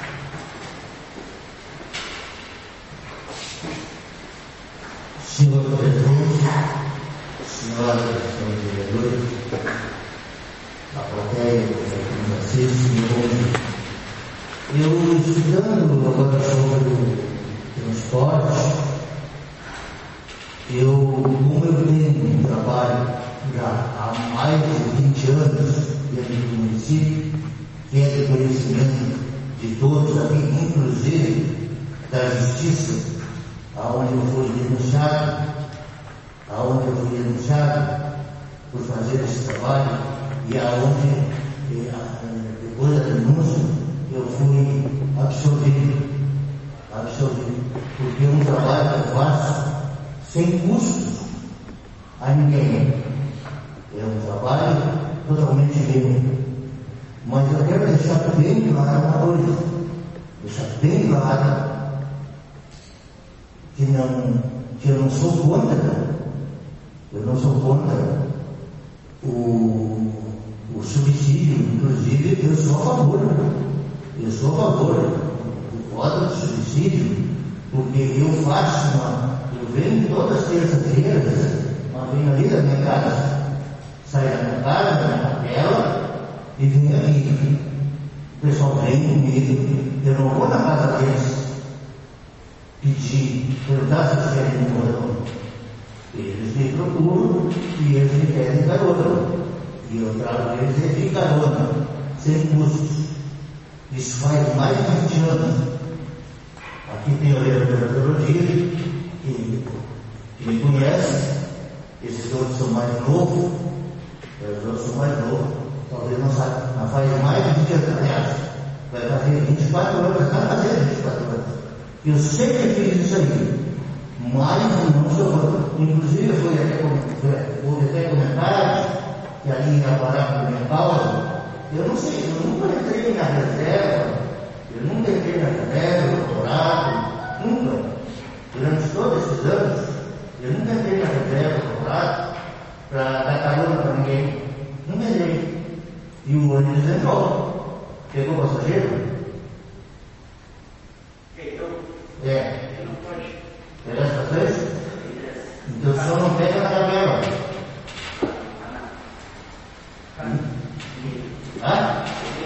Senhor presidente, senhora, senhor vereador, a plateia, vocês, senhor, eu estudando agora sobre o transporte, eu, como eu tenho um trabalho já há mais de vinte anos dentro do município, que é de conhecimento de todos aqui, inclusive da justiça, aonde eu fui denunciado, aonde eu fui denunciado por fazer esse trabalho e aonde, depois da denúncia, eu fui absorvido, absorvido, porque é um trabalho que eu faço sem custos a ninguém. É um trabalho totalmente meu. Mas eu quero deixar bem claro uma coisa, deixar bem claro que, não, que eu não sou contra, eu não sou contra o, o subsídio, inclusive eu sou a favor, eu sou a favor do voto do subsídio, porque eu faço uma, eu venho todas as terças-feiras, mas venho ali da minha casa, saio da minha casa, da minha capela, e venho aqui. O pessoal vem comigo, eu não vou na casa deles pedir, perguntar se eles querem um carona. Eles me procuram e eles me pedem carona. E eu trago eles de carona, sem custos. Isso faz mais de vinte anos. Aqui tem o vereador da Rodrigues, que, que me conhece. Esses outros são mais novos. Os outros são mais novos. Talvez não saiba, mas faz mais de vinte anos, aliás. Vai fazer vinte e quatro anos, vai fazer vinte e quatro anos. Eu sempre fiz isso aí, mas não sou. Inclusive, foi até, houve até comentários que ali ia parar por minha causa. Eu não sei, eu nunca entrei na reserva, eu nunca entrei na reserva, doutorado, nunca. Durante todos esses anos, eu nunca entrei na reserva, doutorado, para dar carona para ninguém. Nunca entrei. E o ônibus entrou. Pegou o passageiro? É. Pega as estações? Então o senhor não pega na tabela. Hã?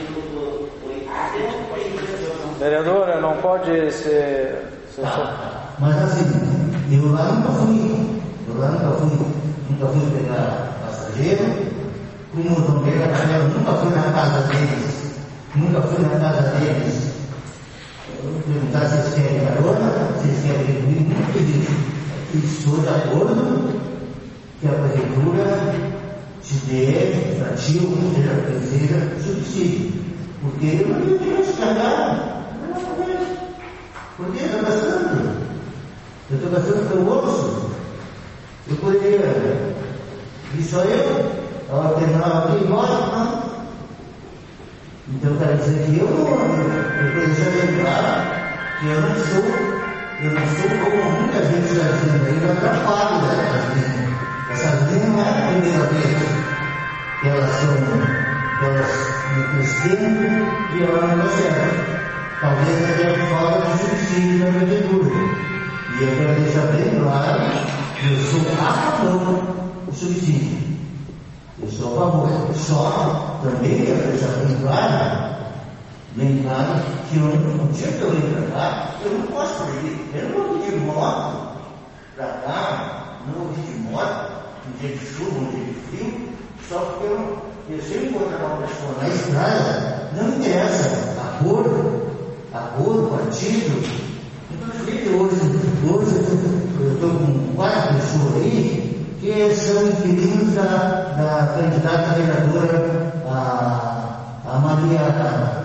Vereadora, não pode ser. ser tá. Mas assim, eu lá nunca fui. Eu lá nunca fui. Nunca fui pegar passageiro. Como não pega na tabela, nunca fui na casa deles. Nunca fui na casa deles. Perguntar se eles querem carona, se eles querem comigo, nunca pedi. Estou de acordo que a prefeitura te dê para ti ou seja quem seja subsídio. Porque eu não tenho dinheiro de pagar. Porque eu estou gastando. Eu estou gastando pelo bolso. Eu poderia. E só eu, ao terminar aqui, embora, não. Então eu quero dizer que eu não, eu quero deixar bem claro que eu não sou, eu não sou como muita gente está dizendo aí, eu atrapalho dessas linhas. Essas linhas não é a primeira vez que elas são, que elas me crescendo e elas não dão certo. Talvez até por falta de subsídio da prefeitura. E eu quero deixar bem claro que eu sou a favor do subsídio. Eu sou a favor. Só também quero deixar bem claro, bem claro, que eu, no dia que eu vim para cá, eu não posso pedir, eu não vou pedir moto para cá, não vou vestir moda, um dia de chuva, um dia de frio, só porque eu, eu sempre encontrar uma pessoa na estrada, não me interessa a cor, a cor, o partido. Inclusive hoje, hoje eu estou com quatro pessoas aí que são inquilinos da, da candidata vereadora a, a Maria a,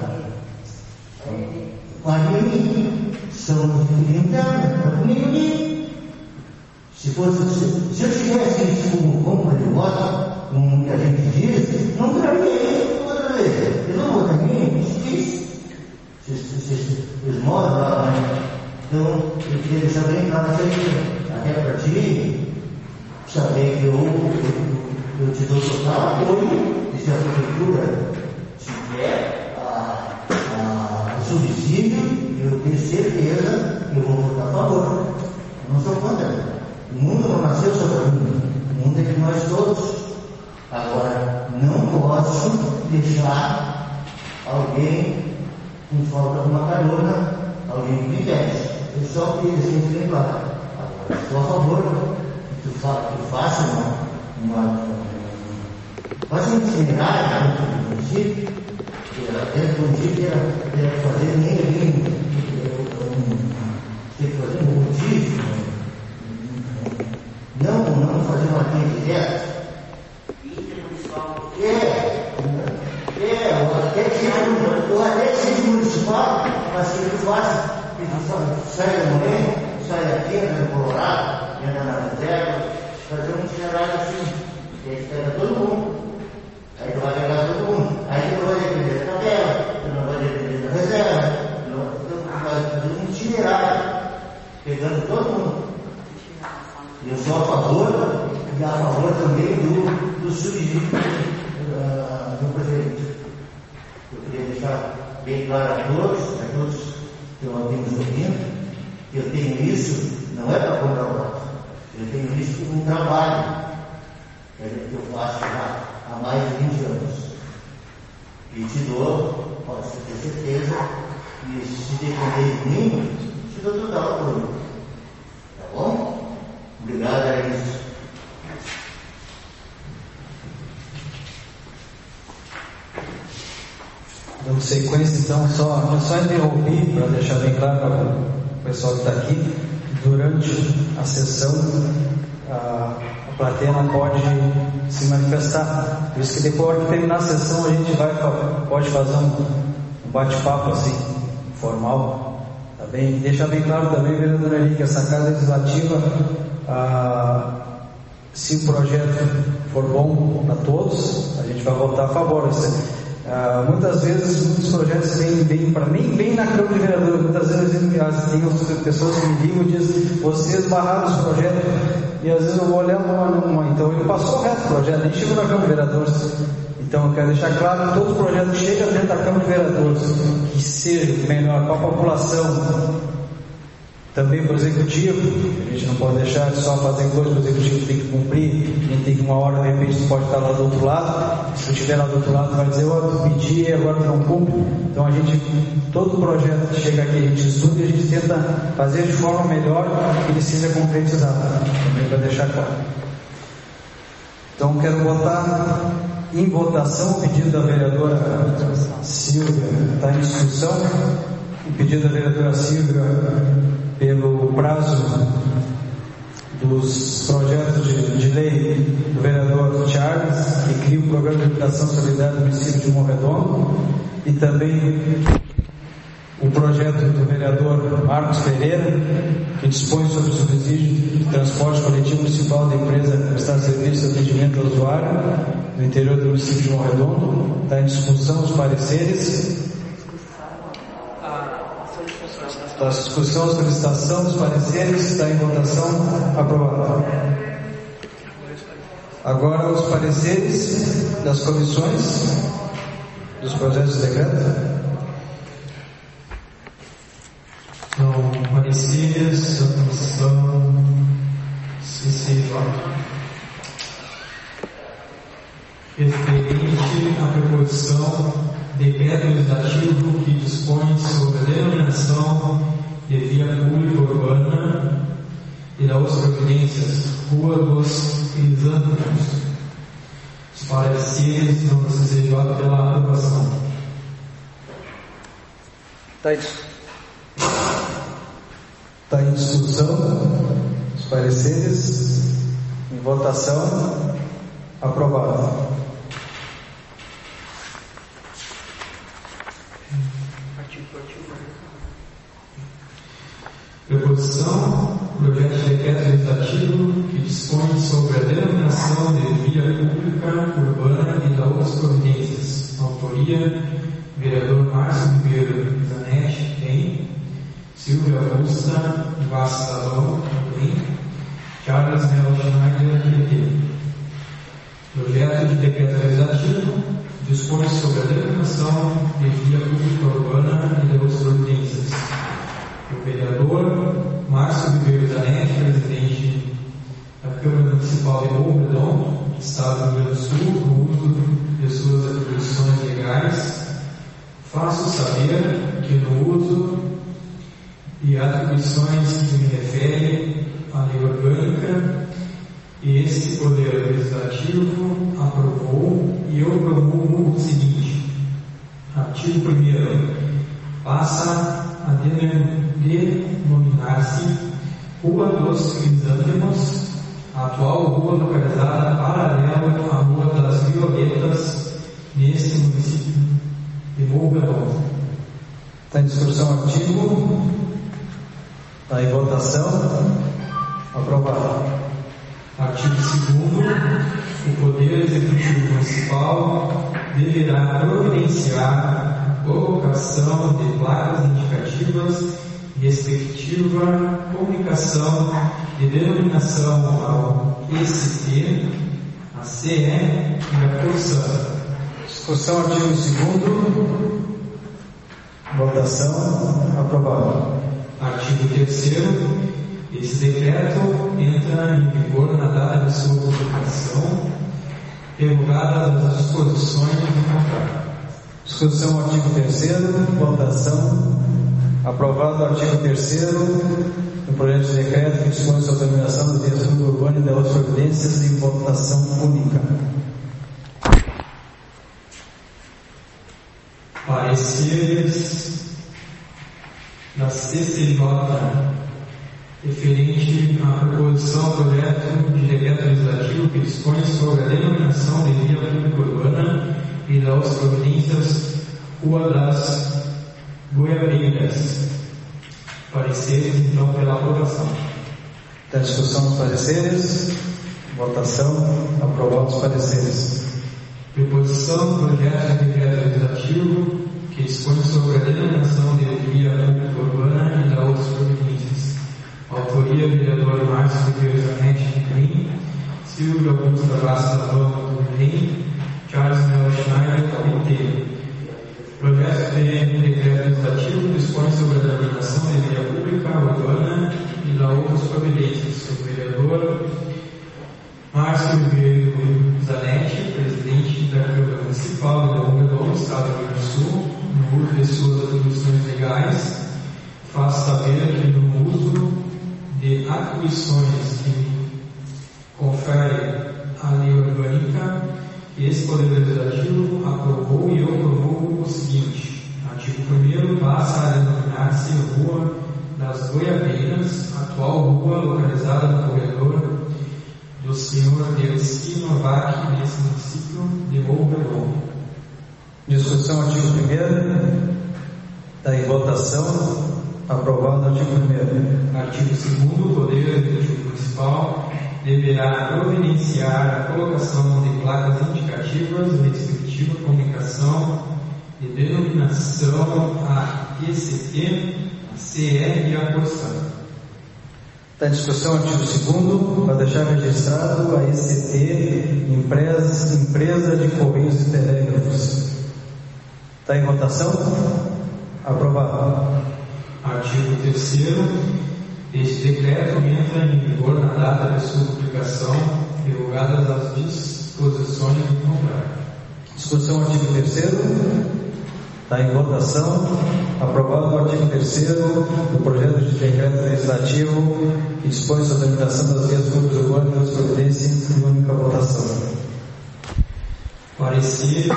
Maria Mini. São inquilinos dela, comigo aqui. Se fosse, se, se eu tivesse isso como compra de voto, como que a gente diz, não traria ele outra vez. Eu não voto em mim, difícil. Eles moram lá, né? Então, eu queria deixar bem claro até para ti, saber que eu, eu, eu te dou total apoio, e se a prefeitura tiver a, a, o subsídio, eu tenho certeza que eu vou votar a favor. Eu não sou contra. O mundo não nasceu só para mim, o mundo é de nós todos. Agora, não posso deixar alguém com falta de uma carona, alguém que me pede. Eu só queria sempre lembrar. Agora, estou a favor que tu, fa tu faça uma, uma, faça um itinerário dentro do município, dentro do município deve fazer nem ali, tem que fazer um motivo, não, não fazer uma linha direta. É, é, ou até que ou até que seja municipal, mas que tu faça. Sai da Morena, sai daqui, entra no Colorado, entra na reserva, fazer um itinerário assim, que aí pega todo mundo, aí tu vai pegar todo mundo, aí tu não vai depender da tabela, tu não vai depender da reserva, tu vai fazer um itinerário, pegando todo mundo. E eu sou a favor, e a favor também do, do subsídio uh, do prefeito. Eu queria deixar bem claro a todos, a todos que eu tenho nos ouvindo, que eu tenho isso, não é para comprar voto, eu tenho isso como um trabalho que eu faço já há mais de vinte anos. E te dou, pode ter certeza, que se depender de mim, te dou total apoio. Tá bom? Obrigado, é isso. Dando sequência, então, só, só interrompi para deixar bem claro para o pessoal que está aqui, durante a sessão a, a plateia não pode se manifestar, por isso que depois que terminar a sessão a gente vai, pode fazer um, um bate-papo assim, formal, tá bem? Deixar bem claro também, vereadora Eli, que essa casa legislativa, a, se o projeto for bom para todos, a gente vai votar a favor. Uh, muitas vezes muitos projetos vêm, vêm para mim, bem na Câmara de Vereadores. Muitas vezes tem pessoas que me ligam e dizem: vocês barraram os projetos, e às vezes eu vou olhando uma, uma, então ele passou o resto do projeto, nem chegou na Câmara de Vereadores. Então eu quero deixar claro que todos os projetos que chegam dentro da Câmara de Vereadores, que seja melhor para a população, também para o Executivo. A gente não pode deixar de só fazer coisas que o Executivo tem que cumprir, a gente tem que uma hora, de repente, tu pode estar lá do outro lado, se tu estiver lá do outro lado, tu vai dizer: ó, oh, tu pedi e agora tu não cumpre. Então a gente, todo projeto que chega aqui, a gente estuda e a gente tenta fazer de forma melhor que ele seja concretizado, também para deixar claro. Então quero botar em votação o pedido da vereadora Silvia, está em discussão, o pedido da vereadora Silvia pelo prazo dos projetos de, de lei do vereador Charles, que cria o programa de habitação solidária do município de Morredondo, e também o projeto do vereador Marcos Pereira, que dispõe sobre o subsídio de transporte coletivo municipal da empresa que presta serviço de atendimento ao usuário no interior do município de Morredondo. Está em discussão os pareceres. A discussão, a solicitação dos pareceres está em votação aprovada. Agora os pareceres das comissões dos projetos de decreto. São pareceres da comissão C C I. Referente à proposição decreto legislativo que dispõe sobre a denominação de via pública urbana e da outras providências, Rua dos Crisântemos. Os pareceres não desejados pela aprovação. Está em, tá em discussão os pareceres, em votação, aprovado. Proposição, projeto de decreto legislativo que dispõe sobre a denominação de via pública urbana e da outras providências. Autoria, vereador Márcio Ribeiro Zanetti, tem. Silvia Augusta Vassalão, tem. Charles Melo Schneider, tem. Projeto de decreto legislativo dispõe sobre a denominação de via pública urbana e da outras providências. O vereador Márcio Ribeiro Zanetti, presidente da Câmara Municipal de Morro Redondo, Estado do Rio Grande do Sul, no uso de suas atribuições legais, faço saber que no uso e atribuições que me referem à lei orgânica, este Poder Legislativo aprovou e eu promulgo o seguinte: artigo primeiro, passa a denominar-se Rua dos Crisântemos, a atual rua localizada paralela à Rua das Violetas, neste município de Morro Redondo. Está em discussão o artigo, está em votação, aprovado. Artigo segundo, o Poder Executivo Municipal deverá providenciar colocação de placas indicativas e respectiva comunicação de denominação ao E C T, a C E e a Corsã. Discussão artigo segundo, votação, aprovado. Artigo terceiro, esse decreto entra em vigor na data de sua publicação, revogadas as disposições do contrato. Discussão artigo terceiro, votação, aprovado o artigo terceiro do projeto de decreto que dispõe sobre a denominação do via pública urbana e das outras providências em votação única. Pareceres da C C J referente à proposição ao projeto de decreto legislativo que dispõe sobre a denominação de via pública urbana e das outras providências, Rua das Goiabeiras. Pareceres, então, pela aprovação. Está em discussão os pareceres, votação, aprovados os pareceres. Proposição do projeto de decreto legislativo que dispõe sobre a denominação de via pública urbana e das outras providências. Autoria, vereador Márcio Ribeiro Zanetti, tem. Silvia Augusta Vassalão, tem. Charles Melo Schneider, P T. Projeto de decreto legislativo dispõe sobre a denominação de via pública urbana e da outras providências. O vereador Márcio Ribeiro Zanetti, presidente da Câmara Municipal de Morro Redondo, Estado do Rio Grande do Sul, no uso de suas atribuições legais, faz saber que no uso de atribuições que confere a lei orgânica, esse Poder Legislativo aprovou e eu promulgo o seguinte: artigo primeiro, passa a denominar-se Rua das Goiabeiras, atual rua localizada no corredor do senhor Delci Novak, nesse município de Morro Redondo. Discussão artigo primeiro, está em votação, aprovado o artigo primeiro. Artigo segundo, o Poder Executivo Municipal deverá providenciar a colocação de placas indicativas e respectiva comunicação de denominação a E C T, a C E e a Corsã. Está em discussão o artigo segundo, para deixar registrado a E C T, empresa, empresa de Correios e Telégrafos. Está em votação? Aprovado. Artigo terceiro. Este decreto entra em vigor na data de sua publicação, revogadas as disposições do contrato. Discussão artigo terceiro. Está em votação, aprovado o artigo terceiro do projeto de decreto legislativo que dispõe sobre a limitação das vias públicas urbanas e das providências em única votação. Pareceres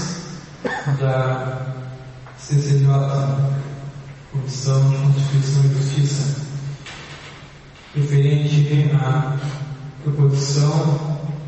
da C C J, Comissão de Constituição e Justiça, referente à proposição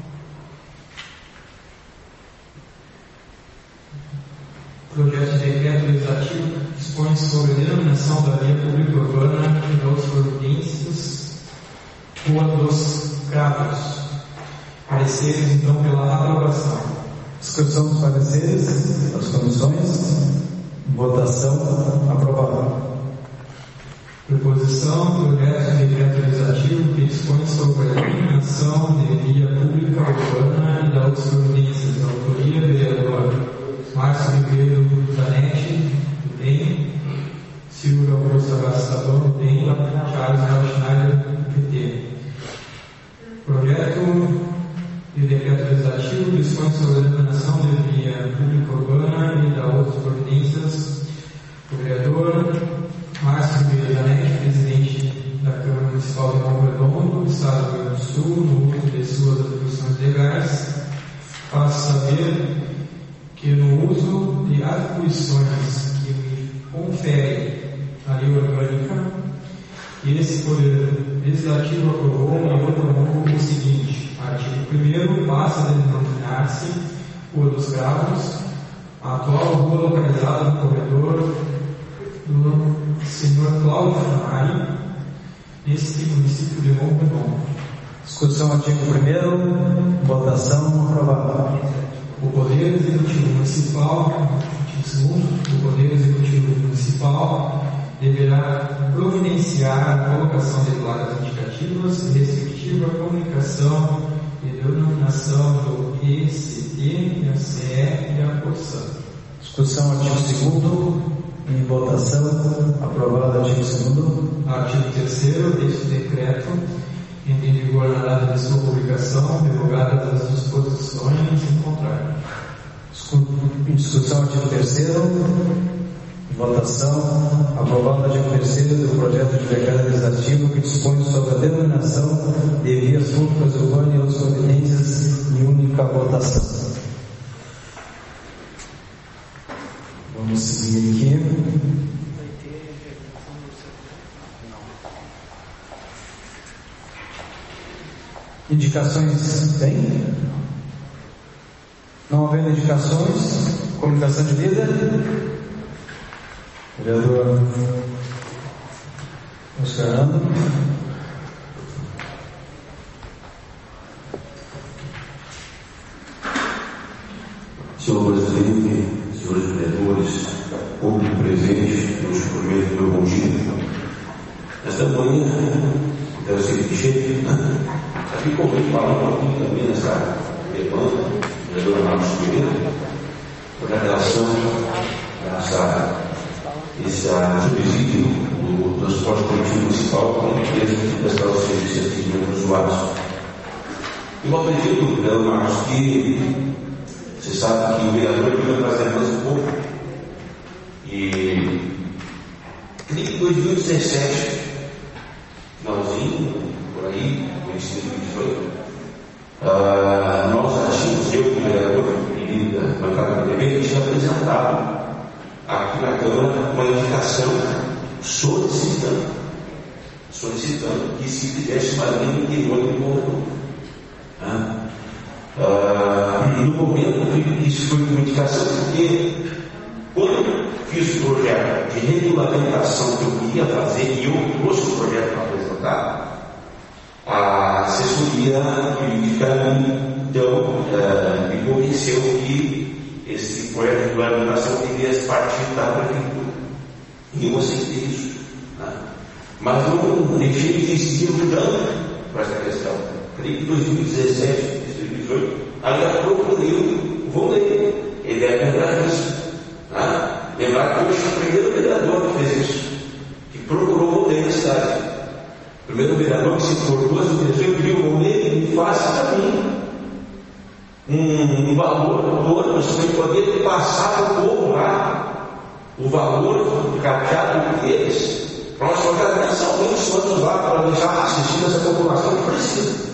projeto de decreto legislativo que dispõe sobre a denominação da via pública urbana e das providências Rua dos Cravos. Pareceres, então, pela aprovação. Discussão dos pareceres das comissões. Votação aprovada. Proposição, projeto de decreto legislativo que dispõe sobre a denominação de via pública urbana e das providências. Autoria, vereador Márcio Ribeiro Zanetti, do D E M, Silvio Augusto Agastador, do D E M, Charles Mel Schneider, do P T. Projeto de decreto legislativo que dispõe sobre a denominação de via pública urbana e da outras providências. O vereador Márcio Ribeiro Zanetti, presidente da Câmara Municipal de Rio Redondo, do Estado do Rio Grande do Sul, no uso de suas atribuições legais, faz saber que no uso de atribuições que me confere a lei orgânica, esse Poder Legislativo aprovou e ordenou o seguinte: artigo primeiro, passa a denominar-se Rua dos Cravos, a atual rua localizada no corredor do senhor Cláudio Funari, neste município de Rio Redondo. Discussão artigo primeiro, votação aprovada. O Poder Executivo Municipal, artigo segundo, o Poder Executivo Municipal deverá providenciar a colocação de placas indicativas e restritiva à comunicação e denominação do E C T, a C E e a Corsã. Discussão artigo segundo, em votação aprovado artigo segundo. Artigo terceiro deste decreto, em vigor na data de sua publicação, revogadas as disposições em contrário. Em discussão, artigo terceiro. Votação. Aprovado artigo terceiro do projeto de decreto legislativo que dispõe sobre a denominação de vias públicas urbanas e outras providências em única votação. Vamos seguir aqui. Indicações tem? Não havendo indicações, comunicação de líder. Vereador Oscar Nando. Senhor Presidente, senhores vereadores, público presente, eu os cumprimento meu bom dia. Esta manhã, deve ser de jeito, né? Aqui convido falar um pouquinho também nessa demanda, o vereador Marcos Pereira, com relação a essa, esse subsídio do transporte coletivo municipal para a empresa que prestar os serviços de aos usuários. Eu acredito, vereador Marcos, que você sabe que o vereador vai trazer mais um pouco. E creio que em dois mil e dezessete, finalzinho, por aí, dois mil e dezoito, uh, nós achamos, eu, o vereador e da bancada do P B, que tinha apresentado aqui na Câmara uma indicação solicitando, solicitando que se fizesse uma linha no interior do mundo. Uh, uh, no momento, isso foi uma indicação, porque quando fiz o projeto de regulamentação que eu queria fazer, e eu trouxe o projeto para apresentar, a assessoria jurídica então uh, me convenceu que esse projeto de regulamentação devia partir da prefeitura. E eu aceitei isso. Né? Mas não deixei de existir mudando para essa questão. Creio que em dois mil e dezessete, dois mil e dezoito, ainda procurei o Volney. Ele deve lembrar disso. Né? Lembrar que eu fui o primeiro vereador que fez isso, que procurou o Volney na cidade. O primeiro vereador que se formou, eu pedi o Volney e faça para mim um, um valor do ônibus para eu poder passar o povo lá o valor cadeado deles, para nós colocar mensalmente quantos lá para deixar assistir essa população que precisa.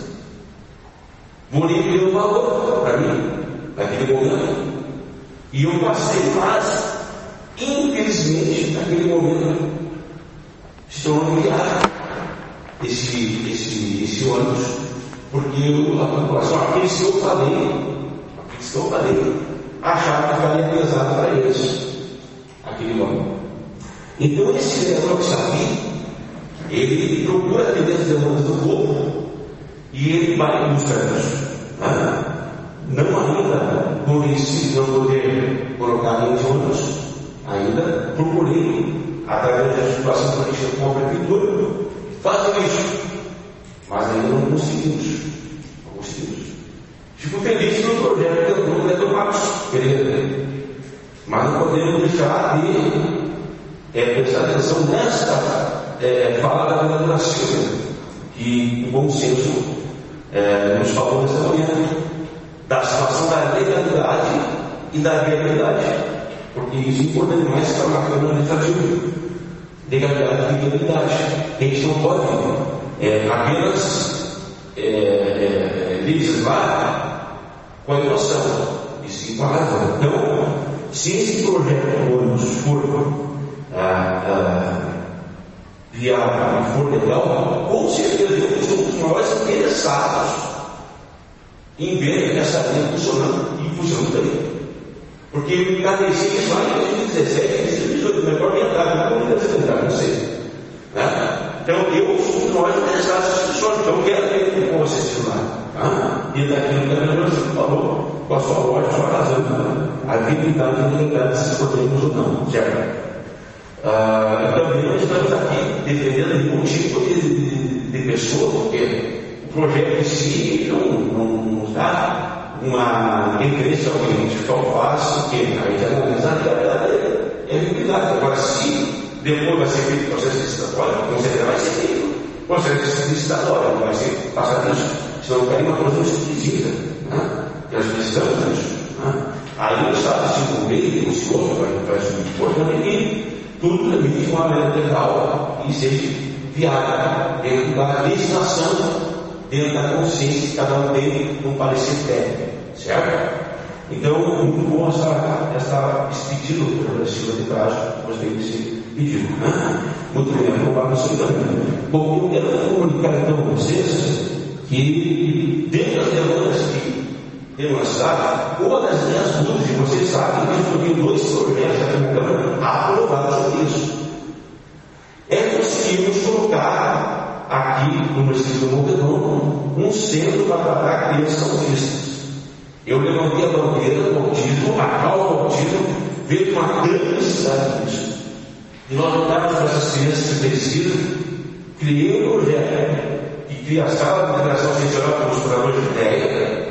Bonito deu valor para mim, naquele momento. E eu passei, mas, infelizmente, naquele momento, se tornou milagre esse, esse, esse ônibus, porque eu, a população, aqueles que eu falei, aqueles que eu falei, achavam que ficaria pesado para eles, aquele ônibus. Então, esse vereador que está aqui, ele procura atender as demandas do povo e ele vai em busca disso. Né? Não ainda convencido de não poder colocar em ônibus, ainda procurei, através da situação política com a prefeitura, fazer isso, mas ainda não conseguimos. Não conseguimos. Fico feliz no projeto que eu estou Marcos Pereira, mas não podemos deixar de é, prestar atenção nesta é, fala da vereadora Silvia, que o bom senso é, nos falou nessa manhã, da situação da legalidade e da viabilidade, porque isso é importante mais para uma Câmara Legislativa. Legalidade e viabilidade. A gente não pode é, apenas é, é, legislar com a emoção, e sim com a razão. Então, se esse projeto de ônibus for ah, ah, viável e for legal, com certeza eu somos nós interessados em ver essa linha funcionando e funcionando também. Porque eu cadecei isso lá em dois mil e dezessete, dois mil e dezoito, melhor metade, não deve ser metade, não sei. Né? Então eu somos nós interessados nessa discussão, então eu quero ver como concessionário. Tá? E daquilo que a vereadora falou, com a sua lógica, com a sua razão, né? A viabilidade e a legalidade se podemos ou não, certo? Ah, e também nós estamos aqui defendendo nenhum tipo de, de, de pessoa, porque o projeto em si não, não, não dá uma referência ao cliente, só faz o que? A gente analisa a realidade é a viabilidade. Agora, se depois vai ser feito o processo licitatório, com certeza vai ser feito o processo licitatório, não vai ser passado isso, senão ficaria uma coisa esquisita, né? Que nós precisamos disso. Né? Aí o Estado se envolver, o senhor vai ser muito importante que tudo tramite de uma maneira legal e seja viável dentro da legislação, dentro da consciência que cada um tem no parecer técnico, certo? Então, muito bom essa, essa, esse pedido pela Silva de Prazo, gostei desse pedido, né? Muito bem, aprovado isso também. Bom, eu quero comunicar então a vocês que, dentro das demandas que temos na cidade, uma das minhas dúvidas, e vocês sabem que eu tenho dois projetos aqui na Câmara aprovados sobre isso, é conseguirmos colocar aqui no município do Montedouro um centro para tratar crianças autistas. Eu levantei a bandeira do autismo, a causa do autismo, veio uma grande necessidade disso. E nós lutarmos para essas crianças que precisam, criei um projeto que cria a sala de integração sensorial para os curadores de ideia,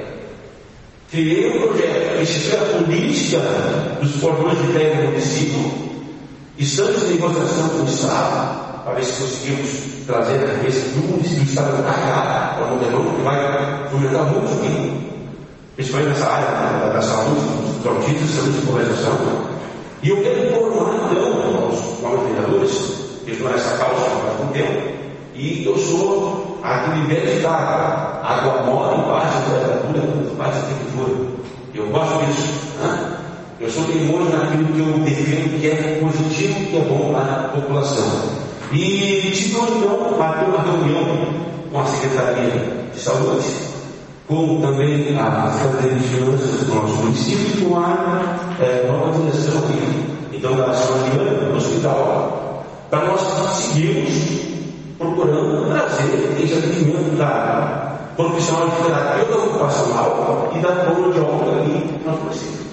criei um projeto que institui a política dos portadores de ideia do município, e estamos em negociação com o Estado, para ver se conseguimos trazer a cabeça do município do Estado para cá, para o Montedouro, que vai fomentar muito o fim, principalmente nessa área da, da saúde, dos autistas, saúde de conversação. E eu quero informar então aos novos vereadores, que estão nessa causa há algum tempo, e eu sou aquele velho da água, água mora embaixo da literatura, embaixo da arquitetura. Eu gosto disso. Né? Eu sou teimoso naquilo que eu defendo que é positivo, que é bom para a população. E tive então uma reunião com a Secretaria de Saúde, com também a Secretaria de Finanças do nosso município e com a é, nova direção aqui, então da Semana do hospital, para nós conseguirmos procurando trazer esse atendimento da profissional de terapia ocupacional e da fonoaudióloga aqui no nosso município.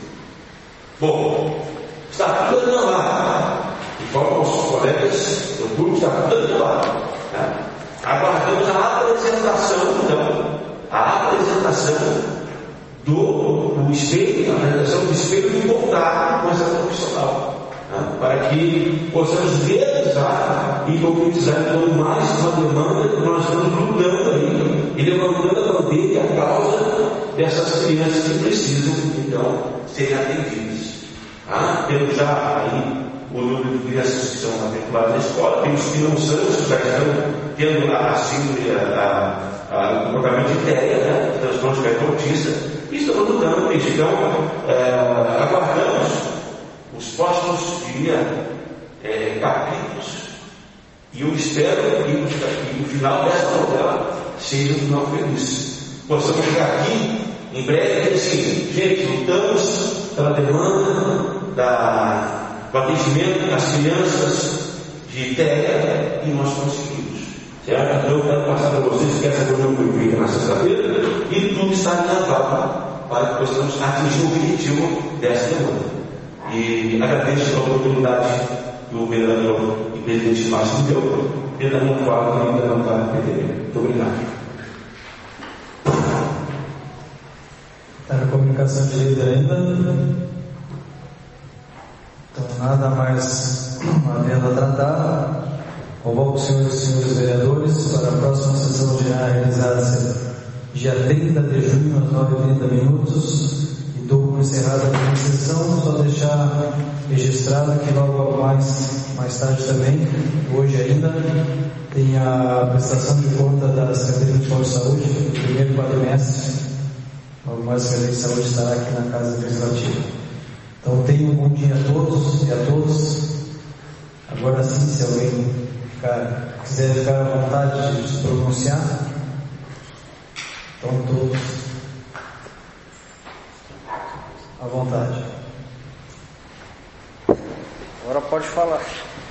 Bom, está tudo andando lá, e como nossos colegas do grupo está tudo andando lá. Né? Aguardamos a apresentação, então, a apresentação do, do espelho, a apresentação do espelho encontrado com essa profissional, né? Para que possamos realizar e concretizar então mais uma demanda que nós estamos lutando aí e levantando a bandeira e a causa dessas crianças que precisam então serem atendidas. Tá? Temos já aí o número de crianças que são matriculadas na escola, temos que não são, já estão tendo a síndrome, a, a, o comportamento de TEA, né? Transtorno de espectro autista, e estamos lutando com isso. Então, é, aguardamos os próximos dias, é, capítulos, e eu espero que, que no final dessa novela seja um final feliz. Possamos chegar aqui em breve e assim, gente, lutamos pela demanda da, do atendimento das crianças de TEA e nós conseguimos. Certo? Então eu quero passar para vocês que essa reunião foi feita na sexta-feira e tudo está adiantado para que possamos atingir o objetivo dessa demanda. E agradeço a oportunidade que o vereador e presidente Márcio me deu pela minha fala que ainda não está no P T B. Muito obrigado. Está na comunicação de líder ainda. Então, nada mais havendo a tratar. Convoco os senhores e senhores vereadores para a próxima sessão ordinária realizada dia trinta de junho, às nove e trinta minutos. E dou por encerrada a minha sessão. Só deixar registrado que logo mais, mais tarde também, hoje ainda, tem a prestação de conta da Secretaria Municipal de Saúde, do primeiro quadrimestre. Logo mais a Secretaria de Saúde estará aqui na Casa Legislativa. Então tenham um bom dia a todos e a todos. Agora sim, se alguém ficar, quiser ficar à vontade de se pronunciar, então todos à vontade. Agora pode falar.